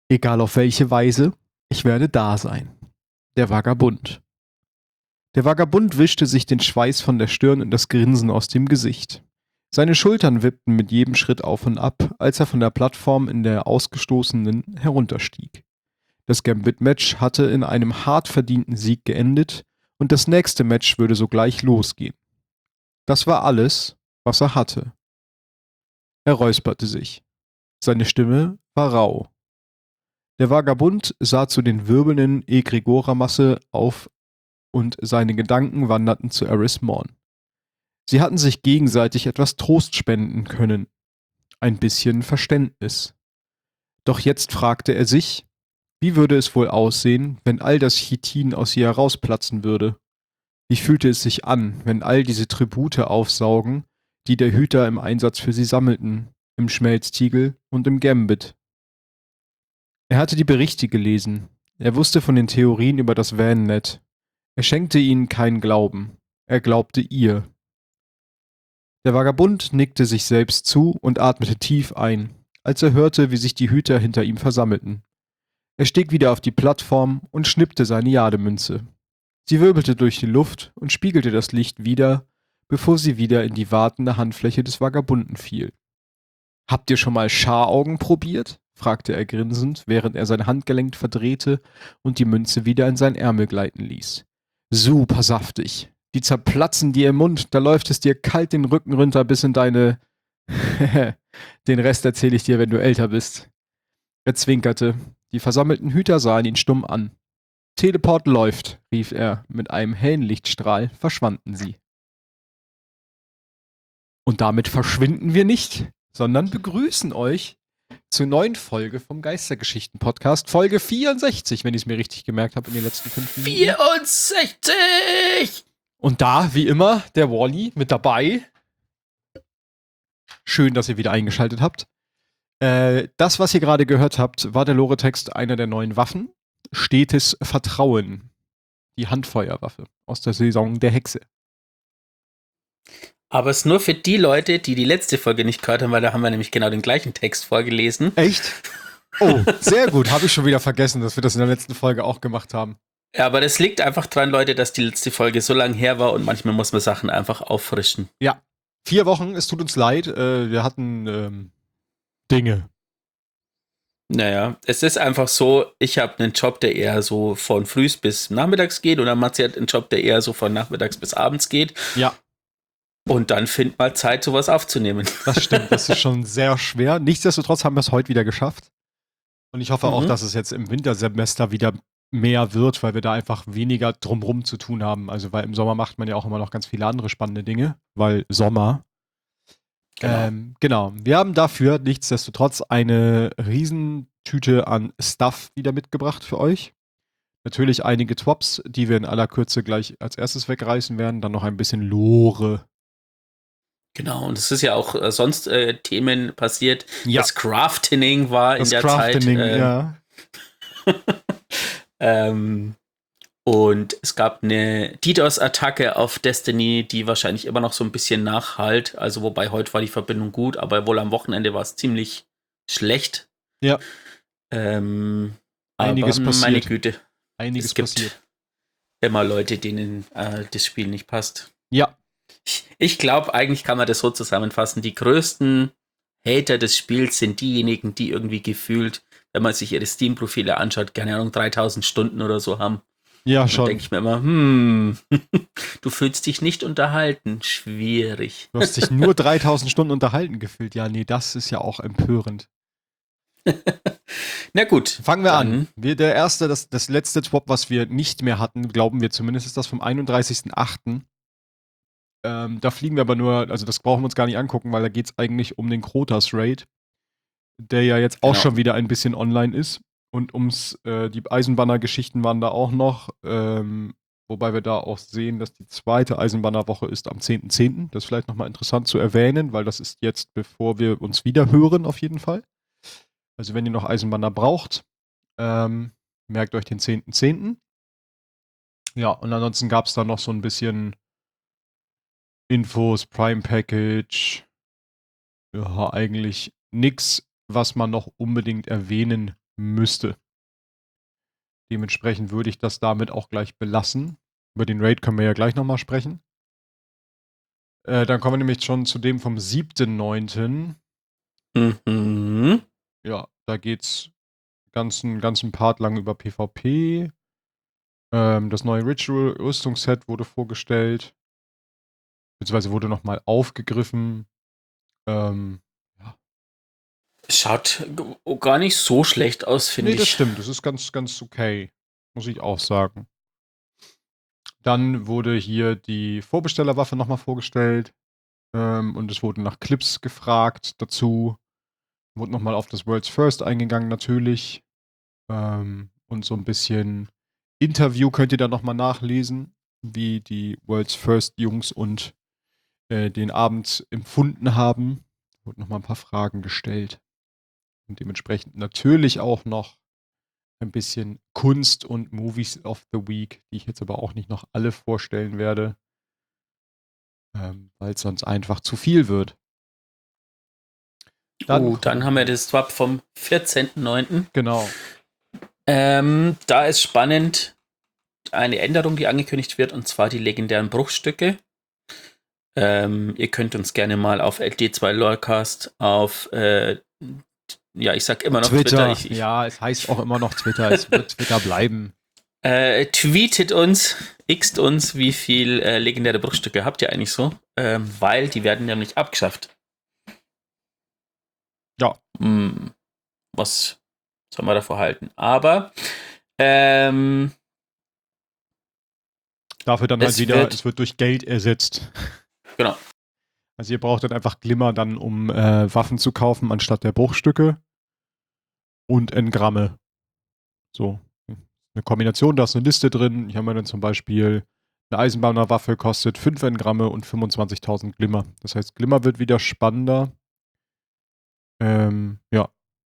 Egal auf welche Weise, ich werde da sein. Der Vagabund. Der Vagabund wischte sich den Schweiß von der Stirn und das Grinsen aus dem Gesicht. Seine Schultern wippten mit jedem Schritt auf und ab, als er von der Plattform in der Ausgestoßenen herunterstieg. Das Gambit-Match hatte in einem hart verdienten Sieg geendet und das nächste Match würde sogleich losgehen. Das war alles, was er hatte. Er räusperte sich. Seine Stimme war rau. Der Vagabund sah zu den wirbelnden Egregora-Masse auf und seine Gedanken wanderten zu Eris Morn. Sie hatten sich gegenseitig etwas Trost spenden können. Ein bisschen Verständnis. Doch jetzt fragte er sich, wie würde es wohl aussehen, wenn all das Chitin aus ihr herausplatzen würde? Wie fühlte es sich an, wenn all diese Tribute aufsaugen, die der Hüter im Einsatz für sie sammelten, im Schmelztiegel und im Gambit? Er hatte die Berichte gelesen. Er wusste von den Theorien über das Vannet. Er schenkte ihnen keinen Glauben. Er glaubte ihr. Der Vagabund nickte sich selbst zu und atmete tief ein, als er hörte, wie sich die Hüter hinter ihm versammelten. Er stieg wieder auf die Plattform und schnippte seine Jademünze. Sie wirbelte durch die Luft und spiegelte das Licht wider, bevor sie wieder in die wartende Handfläche des Vagabunden fiel. »Habt ihr schon mal Scharaugen probiert?« fragte er grinsend, während er sein Handgelenk verdrehte und die Münze wieder in seinen Ärmel gleiten ließ. »Super saftig. Die zerplatzen dir im Mund, da läuft es dir kalt den Rücken runter bis in deine... Den Rest erzähle ich dir, wenn du älter bist.« Er zwinkerte. Die versammelten Hüter sahen ihn stumm an. »Teleport läuft«, rief er. Mit einem hellen Lichtstrahl verschwanden sie. Und damit verschwinden wir nicht, sondern begrüßen euch zur neuen Folge vom Geistergeschichten-Podcast. Folge 64, wenn ich es mir richtig gemerkt habe in den letzten 5 Minuten. 64! Und da, wie immer, der Wally mit dabei. Schön, dass ihr wieder eingeschaltet habt. Das, was ihr gerade gehört habt, war der Lore-Text einer der neuen Waffen. Stetes Vertrauen. Die Handfeuerwaffe aus der Saison der Hexe. Aber es ist nur für die Leute, die die letzte Folge nicht gehört haben, weil da haben wir nämlich genau den gleichen Text vorgelesen. Echt? Oh, sehr gut. Habe ich schon wieder vergessen, dass wir das in der letzten Folge auch gemacht haben. Ja, aber das liegt einfach dran, Leute, dass die letzte Folge so lange her war und manchmal muss man Sachen einfach auffrischen. Ja. 4 Wochen, es tut uns leid. Wir hatten Dinge. Naja, es ist einfach so, ich habe einen Job, der eher so von frühs bis nachmittags geht und dann Matze hat einen Job, der eher so von nachmittags bis abends geht. Ja. Und dann findet mal Zeit, sowas aufzunehmen. Das stimmt, das ist schon sehr schwer. Nichtsdestotrotz haben wir es heute wieder geschafft. Und ich hoffe auch, dass es jetzt im Wintersemester wieder mehr wird, weil wir da einfach weniger drumrum zu tun haben. Also, weil im Sommer macht man ja auch immer noch ganz viele andere spannende Dinge, weil Sommer. Genau. Wir haben dafür nichtsdestotrotz eine Riesentüte an Stuff wieder mitgebracht für euch. Natürlich einige Twops, die wir in aller Kürze gleich als erstes wegreißen werden. Dann noch ein bisschen Lore. Genau, und es ist ja auch sonst Themen passiert. Ja. Das Crafting war Das in der Crafting, Zeit. ja. Und es gab eine DDoS-Attacke auf Destiny, die wahrscheinlich immer noch so ein bisschen nachhalt. Also wobei heute war die Verbindung gut, aber wohl am Wochenende war es ziemlich schlecht. Ja. Einiges passiert. Meine Güte. Einiges es gibt passiert. Immer Leute, denen das Spiel nicht passt. Ja. Ich glaube, eigentlich kann man das so zusammenfassen. Die größten Hater des Spiels sind diejenigen, die irgendwie gefühlt, wenn man sich ihre Steam-Profile anschaut, keine Ahnung, 3000 Stunden oder so haben. Ja, schon. Da denke ich mir immer, du fühlst dich nicht unterhalten. Schwierig. Du hast dich nur 3000 Stunden unterhalten gefühlt. Ja, nee, das ist ja auch empörend. Na gut. Fangen wir an. Der erste, das letzte Twop, was wir nicht mehr hatten, glauben wir zumindest, ist das vom 31.08. Da fliegen wir aber nur, also das brauchen wir uns gar nicht angucken, weil da geht es eigentlich um den Krotas-Raid, der ja jetzt auch schon wieder ein bisschen online ist. Und die Eisenbanner-Geschichten waren da auch noch, wobei wir da auch sehen, dass die zweite Eisenbannerwoche ist am 10.10. Das ist vielleicht nochmal interessant zu erwähnen, weil das ist jetzt, bevor wir uns wieder hören, auf jeden Fall. Also wenn ihr noch Eisenbanner braucht, merkt euch den 10.10. Ja, und ansonsten gab es da noch so ein bisschen Infos, Prime Package. Ja, eigentlich nix, was man noch unbedingt erwähnen müsste. Dementsprechend würde ich das damit auch gleich belassen. Über den Raid können wir ja gleich nochmal sprechen. Dann kommen wir nämlich schon zu dem vom 7.9. Mhm. Ja, da geht's ganzen Part lang über PvP. Das neue Ritual-Rüstungsset wurde vorgestellt. Beziehungsweise wurde nochmal aufgegriffen. Ja. Schaut gar nicht so schlecht aus, finde Nee, das ich. stimmt. Das ist ganz okay. Muss ich auch sagen. Dann wurde hier die Vorbestellerwaffe nochmal vorgestellt. Und es wurden nach Clips gefragt dazu. Wurde nochmal auf das World's First eingegangen, natürlich. Und so ein bisschen Interview könnt ihr da nochmal nachlesen, wie die World's First Jungs und den Abend empfunden haben. Wurden nochmal ein paar Fragen gestellt. Und dementsprechend natürlich auch noch ein bisschen Kunst und Movies of the Week, die ich jetzt aber auch nicht noch alle vorstellen werde, weil es sonst einfach zu viel wird. Dann haben wir das Swap vom 14.9. Genau. Da ist spannend eine Änderung, die angekündigt wird, und zwar die legendären Bruchstücke. Ihr könnt uns gerne mal auf LD2 Lorecast auf ich sag immer noch Twitter. Twitter. Ja, es heißt auch immer noch Twitter. Es wird Twitter bleiben. Tweetet uns, xt uns, wie viel legendäre Bruchstücke habt ihr eigentlich so? Weil die werden nämlich abgeschafft. Ja. Was soll man davor halten? Aber dafür dann halt wieder, es wird durch Geld ersetzt. Genau. Also ihr braucht dann einfach Glimmer dann, um Waffen zu kaufen, anstatt der Bruchstücke. Und Engramme. So. Eine Kombination, da ist eine Liste drin. Hier haben wir dann zum Beispiel eine Eisenbahnerwaffe kostet 5 Engramme und 25.000 Glimmer. Das heißt, Glimmer wird wieder spannender. Ja.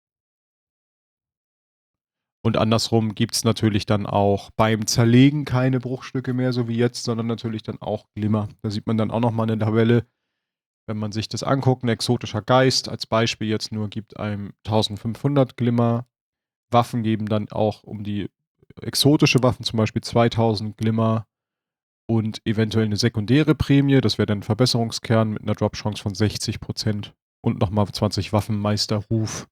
Und andersrum gibt es natürlich dann auch beim Zerlegen keine Bruchstücke mehr, so wie jetzt, sondern natürlich dann auch Glimmer. Da sieht man dann auch nochmal eine Tabelle, wenn man sich das anguckt. Ein exotischer Geist als Beispiel jetzt nur gibt einem 1500 Glimmer. Waffen geben dann auch um die exotische Waffen zum Beispiel 2000 Glimmer und eventuell eine sekundäre Prämie. Das wäre dann ein Verbesserungskern mit einer Drop-Chance von 60% und nochmal 20 Waffenmeisterruf.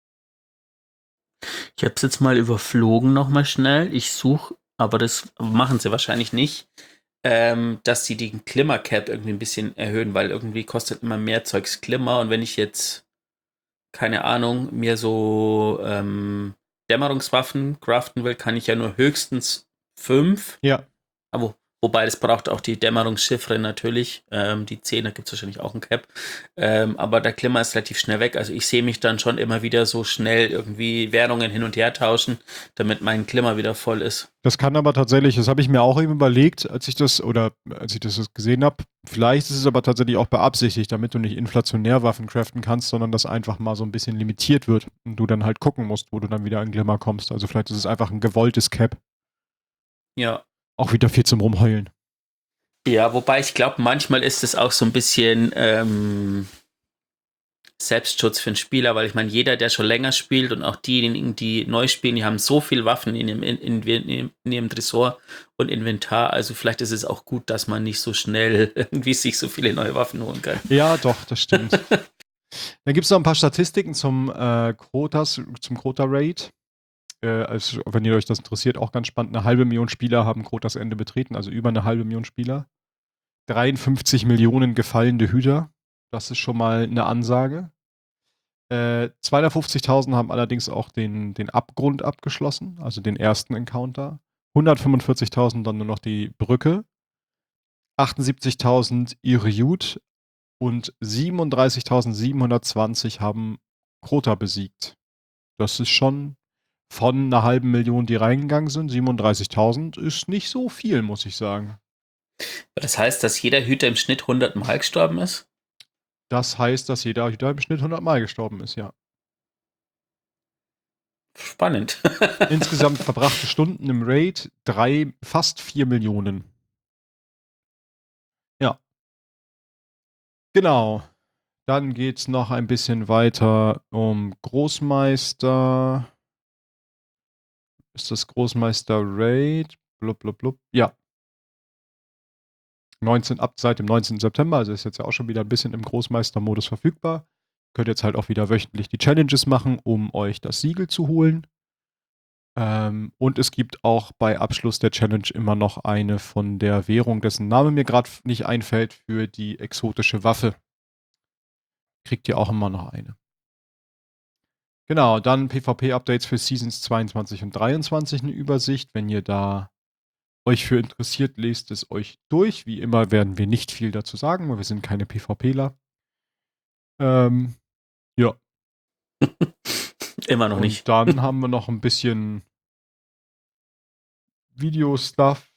Ich habe es jetzt mal überflogen nochmal schnell. Ich suche, aber das machen sie wahrscheinlich nicht, dass sie den Glimmer-Cap irgendwie ein bisschen erhöhen, weil irgendwie kostet immer mehr Zeugs Glimmer, und wenn ich jetzt, keine Ahnung, mir so Dämmerungswaffen craften will, kann ich ja nur höchstens 5. Ja. Aber wobei, das braucht auch die Dämmerungschiffre natürlich. Die 10, da gibt es wahrscheinlich auch ein Cap. Aber der Glimmer ist relativ schnell weg. Also ich sehe mich dann schon immer wieder so schnell irgendwie Währungen hin und her tauschen, damit mein Glimmer wieder voll ist. Das kann aber tatsächlich, das habe ich mir auch eben überlegt, als ich das gesehen habe. Vielleicht ist es aber tatsächlich auch beabsichtigt, damit du nicht inflationär Waffen craften kannst, sondern das einfach mal so ein bisschen limitiert wird und du dann halt gucken musst, wo du dann wieder an Glimmer kommst. Also vielleicht ist es einfach ein gewolltes Cap. Ja. Auch wieder viel zum Rumheulen. Ja, wobei ich glaube, manchmal ist es auch so ein bisschen Selbstschutz für den Spieler, weil ich meine, jeder, der schon länger spielt und auch diejenigen, die neu spielen, die haben so viel Waffen in ihrem Tresor und Inventar. Also vielleicht ist es auch gut, dass man nicht so schnell irgendwie sich so viele neue Waffen holen kann. Ja, doch, das stimmt. Dann gibt es noch ein paar Statistiken zum Crota-Raid. Also, wenn ihr euch das interessiert, auch ganz spannend. 500.000 Spieler haben Krotas Ende betreten, also über 500.000 Spieler. 53 Millionen gefallene Hüter. Das ist schon mal eine Ansage. 250.000 haben allerdings auch den Abgrund abgeschlossen, also den ersten Encounter. 145.000 dann nur noch die Brücke. 78.000 Iriut und 37.720 haben Krota besiegt. Das ist schon von einer halben Million, die reingegangen sind. 37.000 ist nicht so viel, muss ich sagen. Das heißt, dass jeder Hüter im Schnitt 100 Mal gestorben ist? Das heißt, dass jeder Hüter im Schnitt 100 Mal gestorben ist, ja. Spannend. Insgesamt verbrachte Stunden im Raid fast 4 Millionen. Ja. Genau. Dann geht's noch ein bisschen weiter um Großmeister. ist das Großmeister Raid. Blub, blub, blub. Ja. Seit dem 19. September, also ist jetzt ja auch schon wieder ein bisschen im Großmeister-Modus verfügbar. Könnt jetzt halt auch wieder wöchentlich die Challenges machen, um euch das Siegel zu holen. Und es gibt auch bei Abschluss der Challenge immer noch eine von der Währung, dessen Name mir gerade nicht einfällt, für die exotische Waffe. Kriegt ihr auch immer noch eine. Genau, dann PvP-Updates für Seasons 22 und 23 eine Übersicht. Wenn ihr da euch für interessiert, lest es euch durch. Wie immer werden wir nicht viel dazu sagen, weil wir sind keine PvPler. Ja. Immer noch Und nicht. dann haben wir noch ein bisschen Video-Stuff.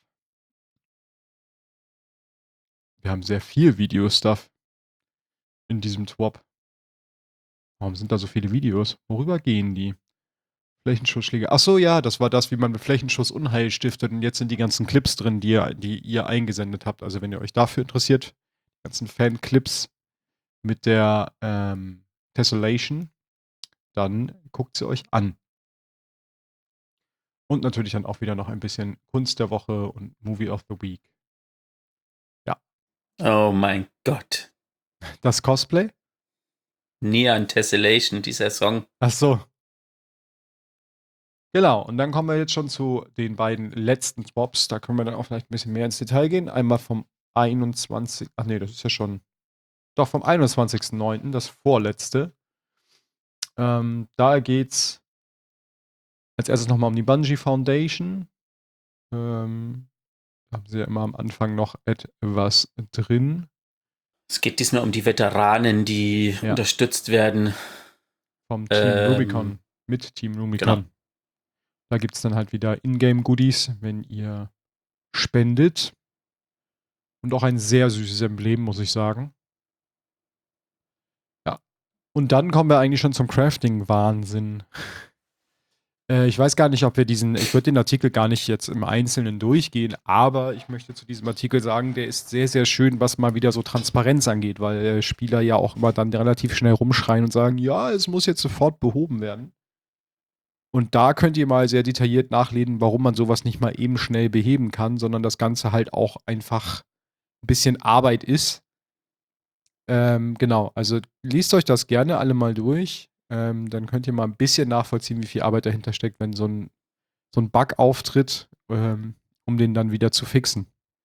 Wir haben sehr viel Video-Stuff in diesem Twop. Warum sind da so viele Videos? Worüber gehen die? Flächenschussschläge. Ach so, ja, das war das, wie man mit Flächenschuss Unheil stiftet. Und jetzt sind die ganzen Clips drin, die ihr eingesendet habt. Also wenn ihr euch dafür interessiert, die ganzen Fan-Clips mit der Tessellation, dann guckt sie euch an. Und natürlich dann auch wieder noch ein bisschen Kunst der Woche und Movie of the Week. Ja. Oh mein Gott. Das Cosplay? Neon Tessellation, dieser Song. Ach so. Genau, und dann kommen wir jetzt schon zu den beiden letzten Swaps. Da können wir dann auch vielleicht ein bisschen mehr ins Detail gehen. Einmal vom 21. Ach nee, das ist ja schon. Doch, vom 21.09., das vorletzte. Da geht's als erstes nochmal um die Bungie Foundation. Da haben sie ja immer am Anfang noch etwas drin. Es geht diesmal um die Veteranen, die unterstützt werden. Vom Team Rubicon. Mit Team Rubicon. Genau. Da gibt es dann halt wieder Ingame-Goodies, wenn ihr spendet. Und auch ein sehr süßes Emblem, muss ich sagen. Ja. Und dann kommen wir eigentlich schon zum Crafting-Wahnsinn. Ich weiß gar nicht, ob wir ich würde den Artikel gar nicht jetzt im Einzelnen durchgehen, aber ich möchte zu diesem Artikel sagen, der ist sehr, sehr schön, was mal wieder so Transparenz angeht, weil Spieler ja auch immer dann relativ schnell rumschreien und sagen, ja, es muss jetzt sofort behoben werden. Und da könnt ihr mal sehr detailliert nachlesen, warum man sowas nicht mal eben schnell beheben kann, sondern das Ganze halt auch einfach ein bisschen Arbeit ist. Genau, also liest euch das gerne alle mal durch. Dann könnt ihr mal ein bisschen nachvollziehen, wie viel Arbeit dahinter steckt, wenn so ein Bug auftritt, um den dann wieder zu fixen.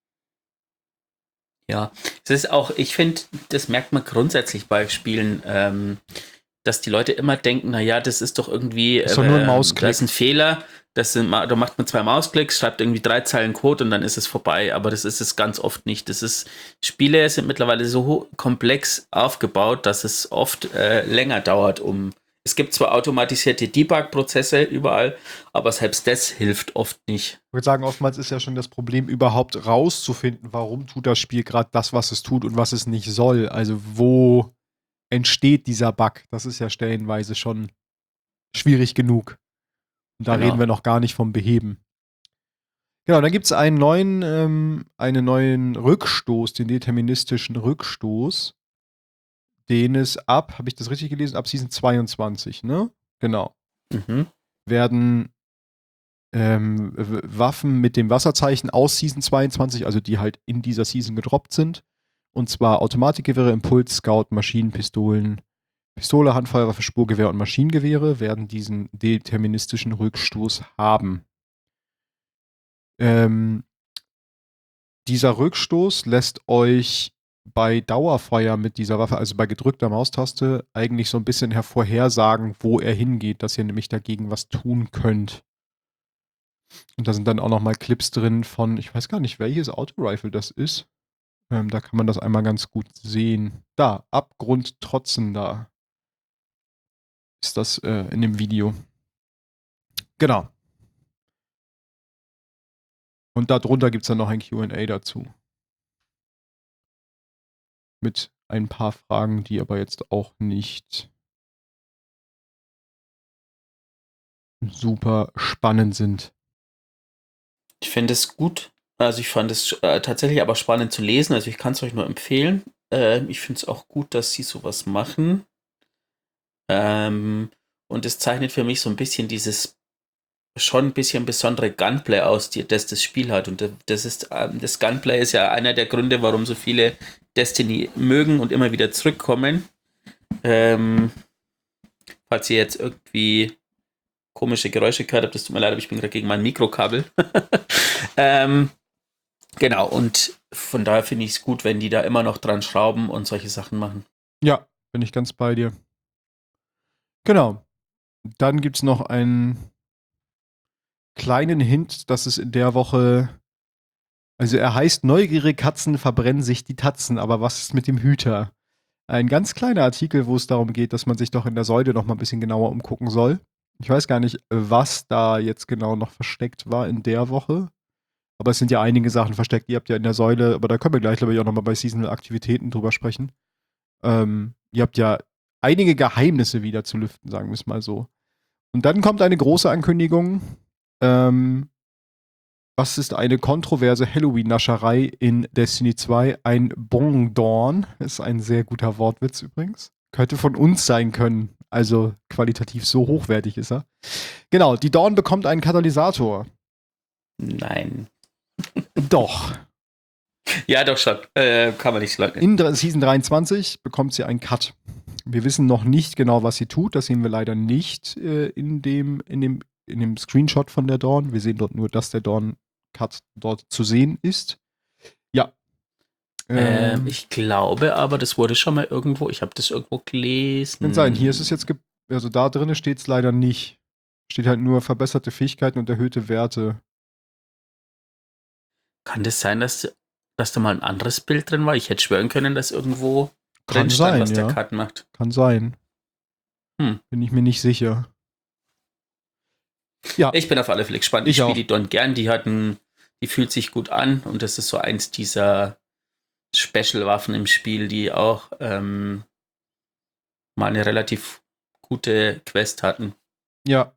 Ja, es ist auch, ich finde, das merkt man grundsätzlich bei Spielen, dass die Leute immer denken, naja, das ist doch irgendwie, ist doch nur ein Mausklick. Da ist ein Fehler, da macht man 2 Mausklicks, schreibt irgendwie 3 Zeilen Code und dann ist es vorbei. Aber das ist es ganz oft nicht. Spiele sind mittlerweile so komplex aufgebaut, dass es oft länger dauert, es gibt zwar automatisierte Debug-Prozesse überall, aber selbst das hilft oft nicht. Ich würde sagen, oftmals ist ja schon das Problem, überhaupt rauszufinden, warum tut das Spiel gerade das, was es tut und was es nicht soll. Also wo entsteht dieser Bug? Das ist ja stellenweise schon schwierig genug. Und da reden wir noch gar nicht vom Beheben. Genau, dann gibt es einen neuen Rückstoß, den deterministischen Rückstoß, den es habe ich das richtig gelesen, ab Season 22, ne? Genau. Werden Waffen mit dem Wasserzeichen aus Season 22, also die halt in dieser Season gedroppt sind. Und zwar Automatikgewehre, Impuls, Scout, Maschinenpistolen, Pistole, Handfeuerwaffe, Spurgewehr und Maschinengewehre werden diesen deterministischen Rückstoß haben. Dieser Rückstoß lässt euch bei Dauerfeuer mit dieser Waffe, also bei gedrückter Maustaste, eigentlich so ein bisschen hervorhersagen, wo er hingeht, dass ihr nämlich dagegen was tun könnt. Und da sind dann auch nochmal Clips drin von, ich weiß gar nicht, welches Autorifle das ist. Da kann man das einmal ganz gut sehen. Da, Abgrund trotzender ist das in dem Video. Genau. Und darunter gibt es dann noch ein Q&A dazu. Mit ein paar Fragen, die aber jetzt auch nicht super spannend sind. Ich finde es gut. Also ich fand es tatsächlich aber spannend zu lesen. Also ich kann es euch nur empfehlen. Ich finde es auch gut, dass sie sowas machen. Und es zeichnet für mich so ein bisschen dieses schon ein bisschen besondere Gunplay aus, das Spiel hat. Und das Gunplay ist ja einer der Gründe, warum so viele Destiny mögen und immer wieder zurückkommen. Falls ihr jetzt irgendwie komische Geräusche gehört habt, das tut mir leid, aber ich bin gerade gegen mein Mikrokabel. Genau, und von daher finde ich es gut, wenn die da immer noch dran schrauben und solche Sachen machen. Ja, bin ich ganz bei dir. Genau. Dann gibt es noch einen kleinen Hint, dass es in der Woche, also er heißt Neugierige Katzen verbrennen sich die Tatzen, aber was ist mit dem Hüter? Ein ganz kleiner Artikel, wo es darum geht, dass man sich doch in der Säule noch mal ein bisschen genauer umgucken soll. Ich weiß gar nicht, was da jetzt genau noch versteckt war in der Woche. Aber es sind ja einige Sachen versteckt. Ihr habt ja in der Säule, aber da können wir gleich, glaube ich, auch nochmal bei Seasonal Aktivitäten drüber sprechen. Ihr habt ja einige Geheimnisse wieder zu lüften, sagen wir es mal so. Und dann kommt eine große Ankündigung. Was ist eine kontroverse Halloween-Nascherei in Destiny 2? Ein Bon Dawn. Ist ein sehr guter Wortwitz übrigens. Könnte von uns sein können. Also qualitativ so hochwertig ist er. Genau, die Dawn bekommt einen Katalysator. Nein. Doch. Ja, doch schon. Kann man nicht In leugnen. Season 23 bekommt sie einen Cut. Wir wissen noch nicht genau, was sie tut. Das sehen wir leider nicht in dem Screenshot von der Dawn. Wir sehen dort nur, dass der Dawn-Cut dort zu sehen ist. Ja. Ich glaube aber, das wurde schon mal irgendwo, ich habe das irgendwo gelesen. Kann sein. Hier ist es jetzt, also da drin steht es leider nicht. Steht halt nur verbesserte Fähigkeiten und erhöhte Werte. Kann das sein, dass da mal ein anderes Bild drin war? Ich hätte schwören können, dass irgendwo Kann drin stand, sein, was der ja. Cut macht. Kann sein. Bin ich mir nicht sicher. Ja. Ich bin auf alle Fälle gespannt. Ich spiele die Dawn gern. Die fühlt sich gut an und das ist so eins dieser Special-Waffen im Spiel, die auch mal eine relativ gute Quest hatten. Ja.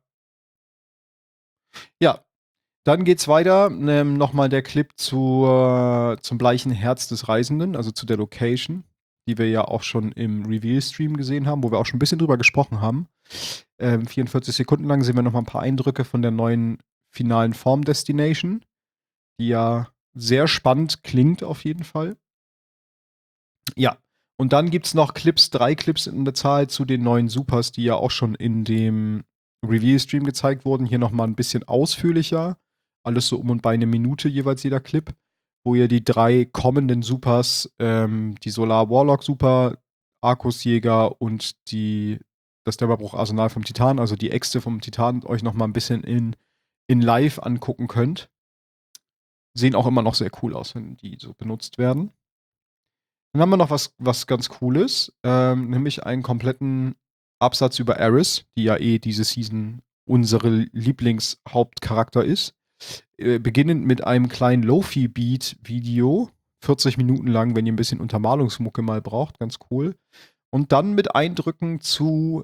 Ja. Dann geht's weiter. Nochmal der Clip zum bleichen Herz des Reisenden, also zu der Location, die wir ja auch schon im Reveal-Stream gesehen haben, wo wir auch schon ein bisschen drüber gesprochen haben. 44 Sekunden lang sehen wir nochmal ein paar Eindrücke von der neuen finalen Form-Destination, die ja sehr spannend klingt auf jeden Fall. Ja, und dann gibt's noch 3 Clips in der Zahl zu den neuen Supers, die ja auch schon in dem Reveal-Stream gezeigt wurden. Hier nochmal ein bisschen ausführlicher. Alles so um und bei 1 Minute jeweils jeder Clip, wo ihr die 3 kommenden Supers, die Solar Warlock Super, Arkusjäger und das Dämmerbruch-Arsenal vom Titan, also die Äxte vom Titan, euch nochmal ein bisschen in live angucken könnt. Sehen auch immer noch sehr cool aus, wenn die so benutzt werden. Dann haben wir noch was ganz Cooles, nämlich einen kompletten Absatz über Eris, die ja diese Season unsere Lieblingshauptcharakter ist. Beginnend mit einem kleinen Lo-Fi-Beat-Video, 40 Minuten lang, wenn ihr ein bisschen Untermalungsmucke mal braucht, ganz cool. Und dann mit Eindrücken dazu,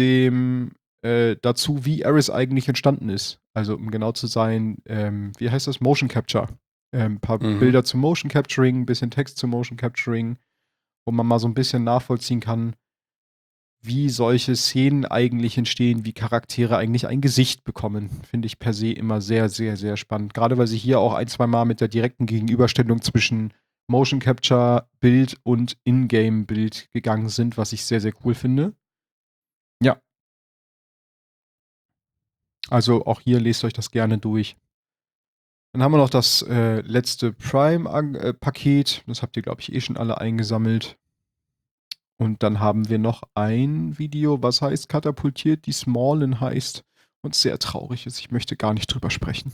wie Eris eigentlich entstanden ist. Also, um genau zu sein, wie heißt das? Motion Capture. Ein paar Bilder zum Motion Capturing, ein bisschen Text zum Motion Capturing, wo man mal so ein bisschen nachvollziehen kann, wie solche Szenen eigentlich entstehen, wie Charaktere eigentlich ein Gesicht bekommen. Finde ich per se immer sehr, sehr, sehr spannend. Gerade weil sie hier auch 1, 2 Mal mit der direkten Gegenüberstellung zwischen Motion Capture Bild und Ingame Bild gegangen sind, was ich sehr, sehr cool finde. Ja. Also auch hier lest euch das gerne durch. Dann haben wir noch das letzte Prime-Paket. Das habt ihr, glaube ich, schon alle eingesammelt. Und dann haben wir noch ein Video, was heißt katapultiert, die Smallen heißt und sehr traurig ist. Ich möchte gar nicht drüber sprechen.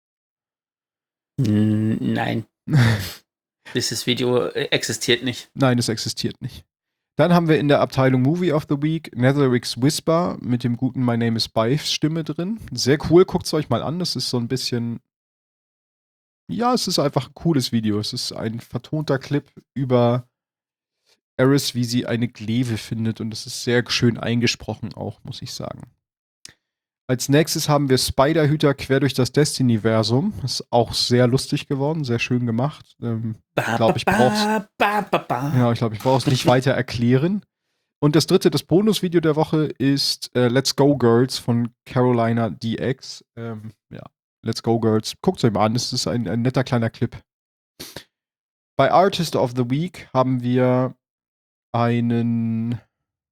Nein. Dieses Video existiert nicht. Nein, es existiert nicht. Dann haben wir in der Abteilung Movie of the Week Nethericks Whisper mit dem guten My Name is Bife Stimme drin. Sehr cool, guckt es euch mal an. Das ist so ein bisschen, ja, es ist einfach ein cooles Video. Es ist ein vertonter Clip über Eris, wie sie eine Gleve findet und es ist sehr schön eingesprochen auch, muss ich sagen. Als nächstes haben wir Spiderhüter quer durch das Destiny-Versum. Ist auch sehr lustig geworden, sehr schön gemacht. Ich glaube, ich brauche es nicht weiter erklären. Und das dritte, das Bonusvideo der Woche ist Let's Go Girls von Carolina DX. Ja, Let's Go Girls. Guckt es euch mal an, es ist ein netter kleiner Clip. Bei Artist of the Week haben wir einen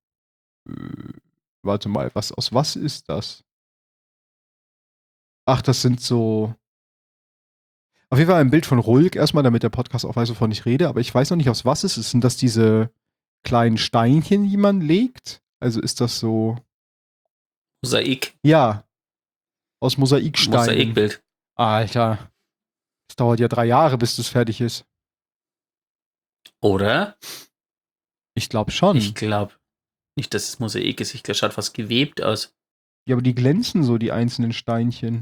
warte mal, aus was ist das? Ach, das sind so auf jeden Fall ein Bild von Rulk erstmal, damit der Podcast auch weiß, wovon ich rede, aber ich weiß noch nicht, aus was es ist. Sind das diese kleinen Steinchen, die man legt? Also ist das so Mosaik. Ja, aus Mosaiksteinen. Mosaikbild. Alter, es dauert ja 3 Jahre, bis das fertig ist. Oder? Ich glaube schon. Ich glaube nicht, dass es Mosaik ist. Ich glaube, es schaut fast gewebt aus. Ja, aber die glänzen so, die einzelnen Steinchen.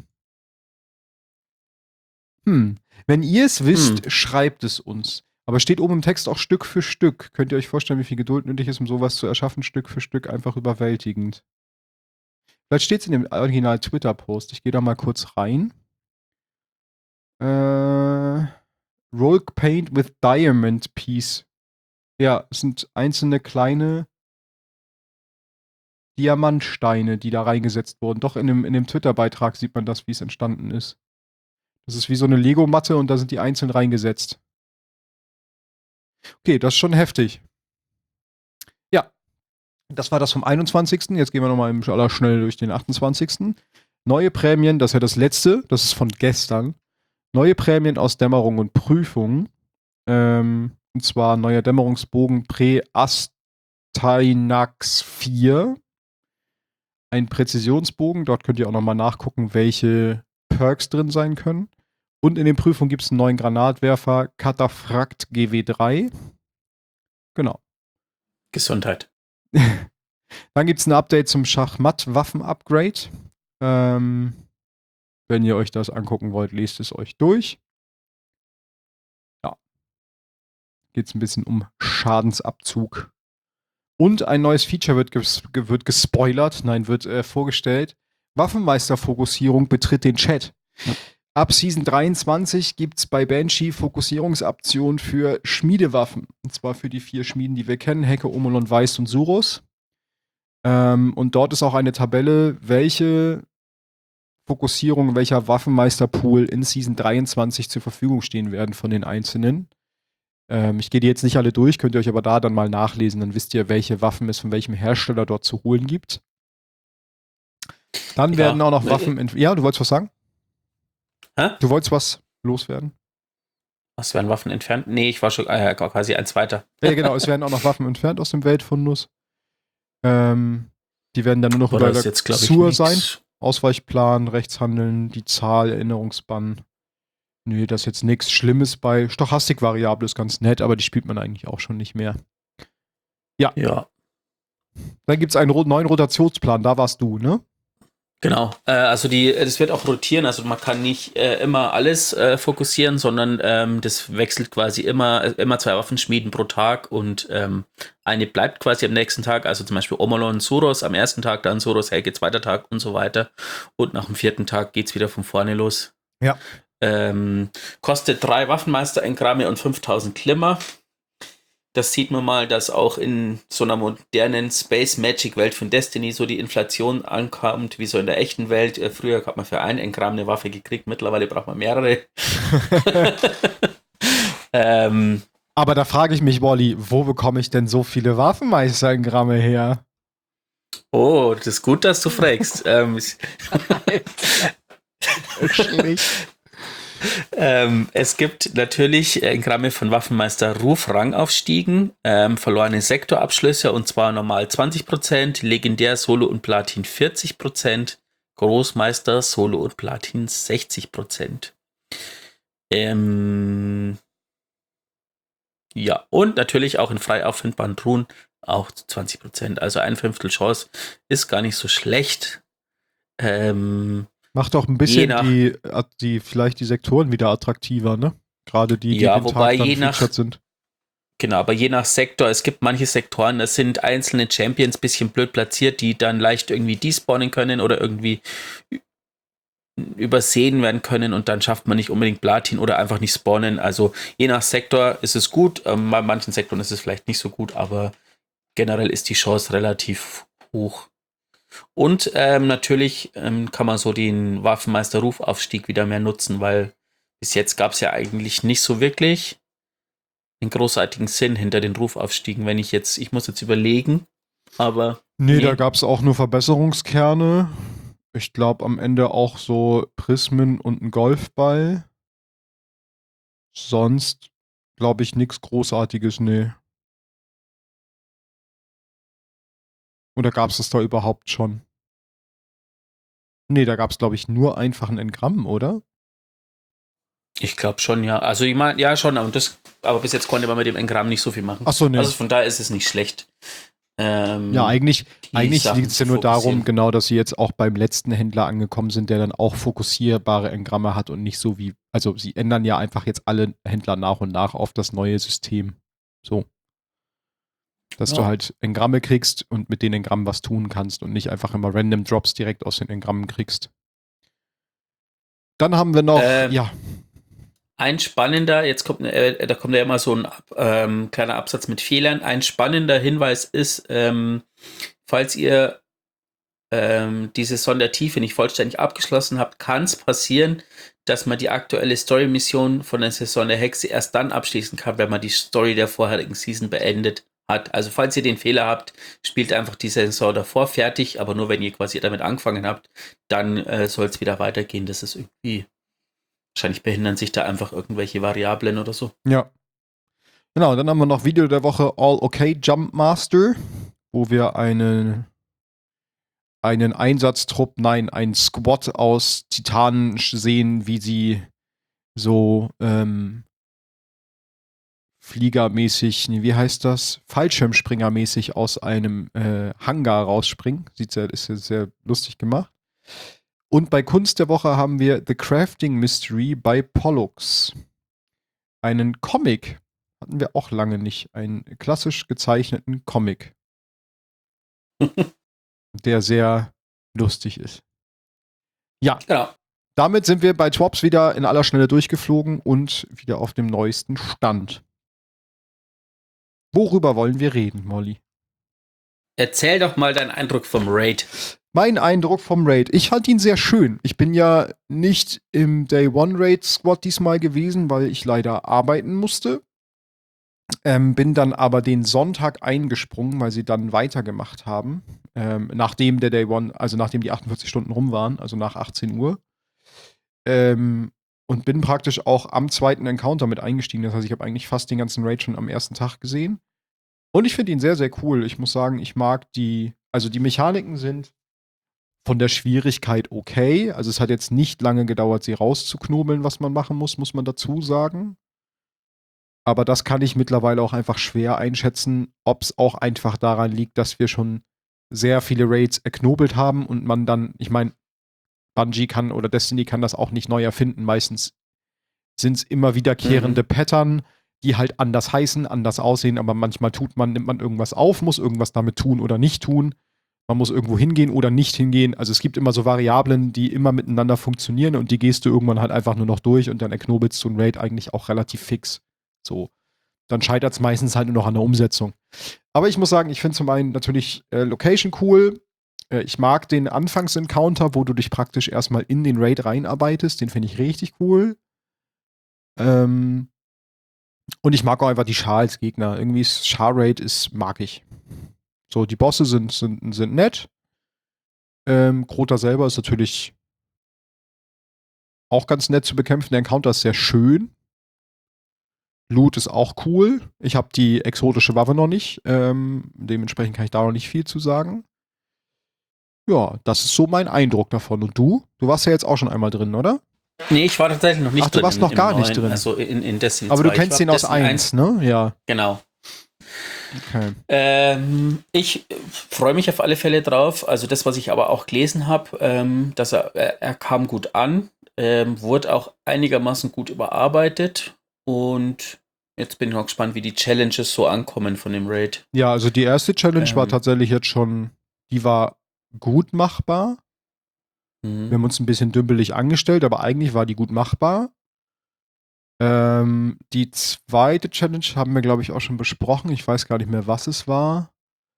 Wenn ihr es wisst, schreibt es uns. Aber steht oben im Text auch Stück für Stück. Könnt ihr euch vorstellen, wie viel Geduld nötig ist, um sowas zu erschaffen? Stück für Stück, einfach überwältigend. Vielleicht steht es in dem Original-Twitter-Post. Ich gehe da mal kurz rein. Rulk Paint with Diamond Piece. Ja, es sind einzelne kleine Diamantsteine, die da reingesetzt wurden. Doch in dem Twitter-Beitrag sieht man das, wie es entstanden ist. Das ist wie so eine Lego-Matte und da sind die einzeln reingesetzt. Okay, das ist schon heftig. Ja, das war das vom 21. Jetzt gehen wir nochmal im Allerschnell durch den 28. Neue Prämien, das ist ja das letzte, das ist von gestern. Neue Prämien aus Dämmerung und Prüfung. Und zwar neuer Dämmerungsbogen Pre-Astainax 4. Ein Präzisionsbogen, dort könnt ihr auch nochmal nachgucken, welche Perks drin sein können. Und in den Prüfungen gibt es einen neuen Granatwerfer, Cataphrakt GW3. Genau. Gesundheit. Dann gibt es ein Update zum Schachmatt-Waffen-Upgrade. Wenn ihr euch das angucken wollt, lest es euch durch. Ja. Geht es ein bisschen um Schadensabzug. Und ein neues Feature wird gespoilert, wird vorgestellt. Waffenmeister-Fokussierung betritt den Chat. Ab Season 23 gibt es bei Banshee Fokussierungsoptionen für Schmiedewaffen. Und zwar für die 4 Schmieden, die wir kennen: Hecke, Omolon, Weiß und Suros. Und dort ist auch eine Tabelle, welche Fokussierung, welcher Waffenmeisterpool in Season 23 zur Verfügung stehen werden von den Einzelnen. Ich gehe die jetzt nicht alle durch, könnt ihr euch aber da dann mal nachlesen, dann wisst ihr, welche Waffen es von welchem Hersteller dort zu holen gibt. Dann werden auch noch Waffen... Ja, du wolltest was sagen? Hä? Du wolltest was loswerden? Was werden Waffen entfernt? Nee, ich war schon quasi eins weiter. Ja, genau, es werden auch noch Waffen entfernt aus dem Weltfundus. Die werden dann nur noch über der Sur sein. Ausweichplan, Rechtshandeln, die Zahl, Erinnerungsbann. Nö, das ist jetzt nichts Schlimmes bei. Stochastik-Variable ist ganz nett, aber die spielt man eigentlich auch schon nicht mehr. Ja. Dann gibt es einen neuen Rotationsplan, da warst du, ne? Genau, also das wird auch rotieren, also man kann nicht immer alles fokussieren, sondern das wechselt quasi immer 2 Waffenschmieden pro Tag und eine bleibt quasi am nächsten Tag, also zum Beispiel Omolon, Suros am ersten Tag, dann Suros, Helge, zweiter Tag und so weiter. Und nach dem 4. Tag geht's wieder von vorne los. Ja. Kostet 3 Waffenmeister-Engramme und 5000 Glimmer. Das sieht man mal, dass auch in so einer modernen Space-Magic-Welt von Destiny so die Inflation ankommt, wie so in der echten Welt. Früher hat man für 1 Engramm eine Waffe gekriegt, mittlerweile braucht man mehrere. Aber da frage ich mich, Wally, wo bekomme ich denn so viele Waffenmeister-Engramme her? Oh, das ist gut, dass du fragst. Es gibt natürlich Engramme von Waffenmeister Ruf Rangaufstiegen, verlorene Sektorabschlüsse und zwar normal 20%, Legendär Solo und Platin 40%, Großmeister Solo und Platin 60%. Ja, und natürlich auch in frei auffindbaren Truhen auch 20%, also 1/5 Chance ist gar nicht so schlecht. Macht auch ein bisschen vielleicht die Sektoren wieder attraktiver, ne? Gerade die ja, den wobei Tag dann sind. Genau, aber je nach Sektor, es gibt manche Sektoren, das sind einzelne Champions bisschen blöd platziert, die dann leicht irgendwie despawnen können oder irgendwie übersehen werden können und dann schafft man nicht unbedingt Platin oder einfach nicht spawnen. Also je nach Sektor ist es gut, bei manchen Sektoren ist es vielleicht nicht so gut, aber generell ist die Chance relativ hoch. Und natürlich kann man so den Waffenmeister-Rufaufstieg wieder mehr nutzen, weil bis jetzt gab es ja eigentlich nicht so wirklich einen großartigen Sinn hinter den Rufaufstiegen. Ich muss jetzt überlegen, aber Nee, da gab es auch nur Verbesserungskerne. Ich glaube am Ende auch so Prismen und ein Golfball. Sonst glaube ich nichts Großartiges, nee. Oder gab es das da überhaupt schon? Nee, da gab es glaube ich nur einfach ein Engramm, oder? ich glaube schon, ja. Also ich meine, ja schon, aber bis jetzt konnte man mit dem Engramm nicht so viel machen. Ach so, nee. Also von daher ist es nicht schlecht. Ja, eigentlich liegt es ja nur darum, genau, dass sie jetzt auch beim letzten Händler angekommen sind, der dann auch fokussierbare Engramme hat und nicht so wie, also sie ändern ja einfach jetzt alle Händler nach und nach auf das neue System. So. Dass du halt Engramme kriegst und mit den Engrammen was tun kannst und nicht einfach immer random Drops direkt aus den Engrammen kriegst. Dann haben wir noch, ja. Ein spannender, da kommt ja immer so ein kleiner Absatz mit Fehlern. Ein spannender Hinweis ist, falls ihr diese Sondertiefe nicht vollständig abgeschlossen habt, kann es passieren, dass man die aktuelle Story-Mission von der Saison der Hexe erst dann abschließen kann, wenn man die Story der vorherigen Season beendet hat. Also falls ihr den Fehler habt, spielt einfach die Saison davor fertig, aber nur wenn ihr quasi damit angefangen habt, dann soll es wieder weitergehen. Das ist irgendwie, wahrscheinlich behindern sich da einfach irgendwelche Variablen oder so. Ja. Genau, dann haben wir noch Video der Woche All Okay Jump Master, wo wir einen Einsatztrupp, nein, einen Squad aus Titanen sehen, wie sie so Fliegermäßig, nee, wie heißt das? Fallschirmspringermäßig aus einem Hangar rausspringen. Ist ja sehr lustig gemacht. Und bei Kunst der Woche haben wir The Crafting Mystery bei Pollux. Einen Comic hatten wir auch lange nicht. Einen klassisch gezeichneten Comic. Der sehr lustig ist. Ja, genau. Damit sind wir bei Twops wieder in aller Schnelle durchgeflogen und wieder auf dem neuesten Stand. Worüber wollen wir reden, Molly? Erzähl doch mal deinen Eindruck vom Raid. Mein Eindruck vom Raid. Ich fand ihn sehr schön. Ich bin ja nicht im Day One Raid Squad diesmal gewesen, weil ich leider arbeiten musste. Bin dann aber den Sonntag eingesprungen, weil sie dann weitergemacht haben. Nachdem der Day One, also nachdem die 48 Stunden rum waren, also nach 18 Uhr. Und bin praktisch auch am zweiten Encounter mit eingestiegen. Das heißt, ich habe eigentlich fast den ganzen Raid schon am ersten Tag gesehen. Und ich finde ihn sehr, sehr cool. Ich muss sagen, ich mag die Mechaniken sind von der Schwierigkeit okay. Also es hat jetzt nicht lange gedauert, sie rauszuknobeln, was man machen muss man dazu sagen. Aber das kann ich mittlerweile auch einfach schwer einschätzen, ob es auch einfach daran liegt, dass wir schon sehr viele Raids erknobelt haben und man dann, ich meine, Bungie kann oder Destiny kann das auch nicht neu erfinden. Meistens sind es immer wiederkehrende Pattern, die halt anders heißen, anders aussehen, aber manchmal nimmt man irgendwas auf, muss irgendwas damit tun oder nicht tun. Man muss irgendwo hingehen oder nicht hingehen. Also es gibt immer so Variablen, die immer miteinander funktionieren und die gehst du irgendwann halt einfach nur noch durch und dann erknobelst du ein Raid eigentlich auch relativ fix. So. Dann scheitert es meistens halt nur noch an der Umsetzung. Aber ich muss sagen, ich finde zum einen natürlich Location cool. Ich mag den Anfangsencounter, wo du dich praktisch erstmal in den Raid reinarbeitest. Den finde ich richtig cool. Und ich mag auch einfach die Char als Gegner. Irgendwie Char-Raid mag ich. So, die Bosse sind nett. Krota selber ist natürlich auch ganz nett zu bekämpfen. Der Encounter ist sehr schön. Loot ist auch cool. Ich habe die exotische Waffe noch nicht. Dementsprechend kann ich da noch nicht viel zu sagen. Ja, das ist so mein Eindruck davon. Und du? Du warst ja jetzt auch schon einmal drin, oder? Nee, ich war tatsächlich noch nicht drin. Ach, du warst noch gar nicht drin. Also in Destiny 2. Aber du kennst den aus 1, ne? Ja. Genau. Okay. Ich freue mich auf alle Fälle drauf. Also das, was ich aber auch gelesen habe, dass er kam gut an, wurde auch einigermaßen gut überarbeitet und jetzt bin ich auch gespannt, wie die Challenges so ankommen von dem Raid. Ja, also die erste Challenge war tatsächlich jetzt schon, die war gut machbar. Wir haben uns ein bisschen dümpelig angestellt, aber eigentlich war die gut machbar. Die zweite Challenge haben wir, glaube ich, auch schon besprochen. Ich weiß gar nicht mehr, was es war.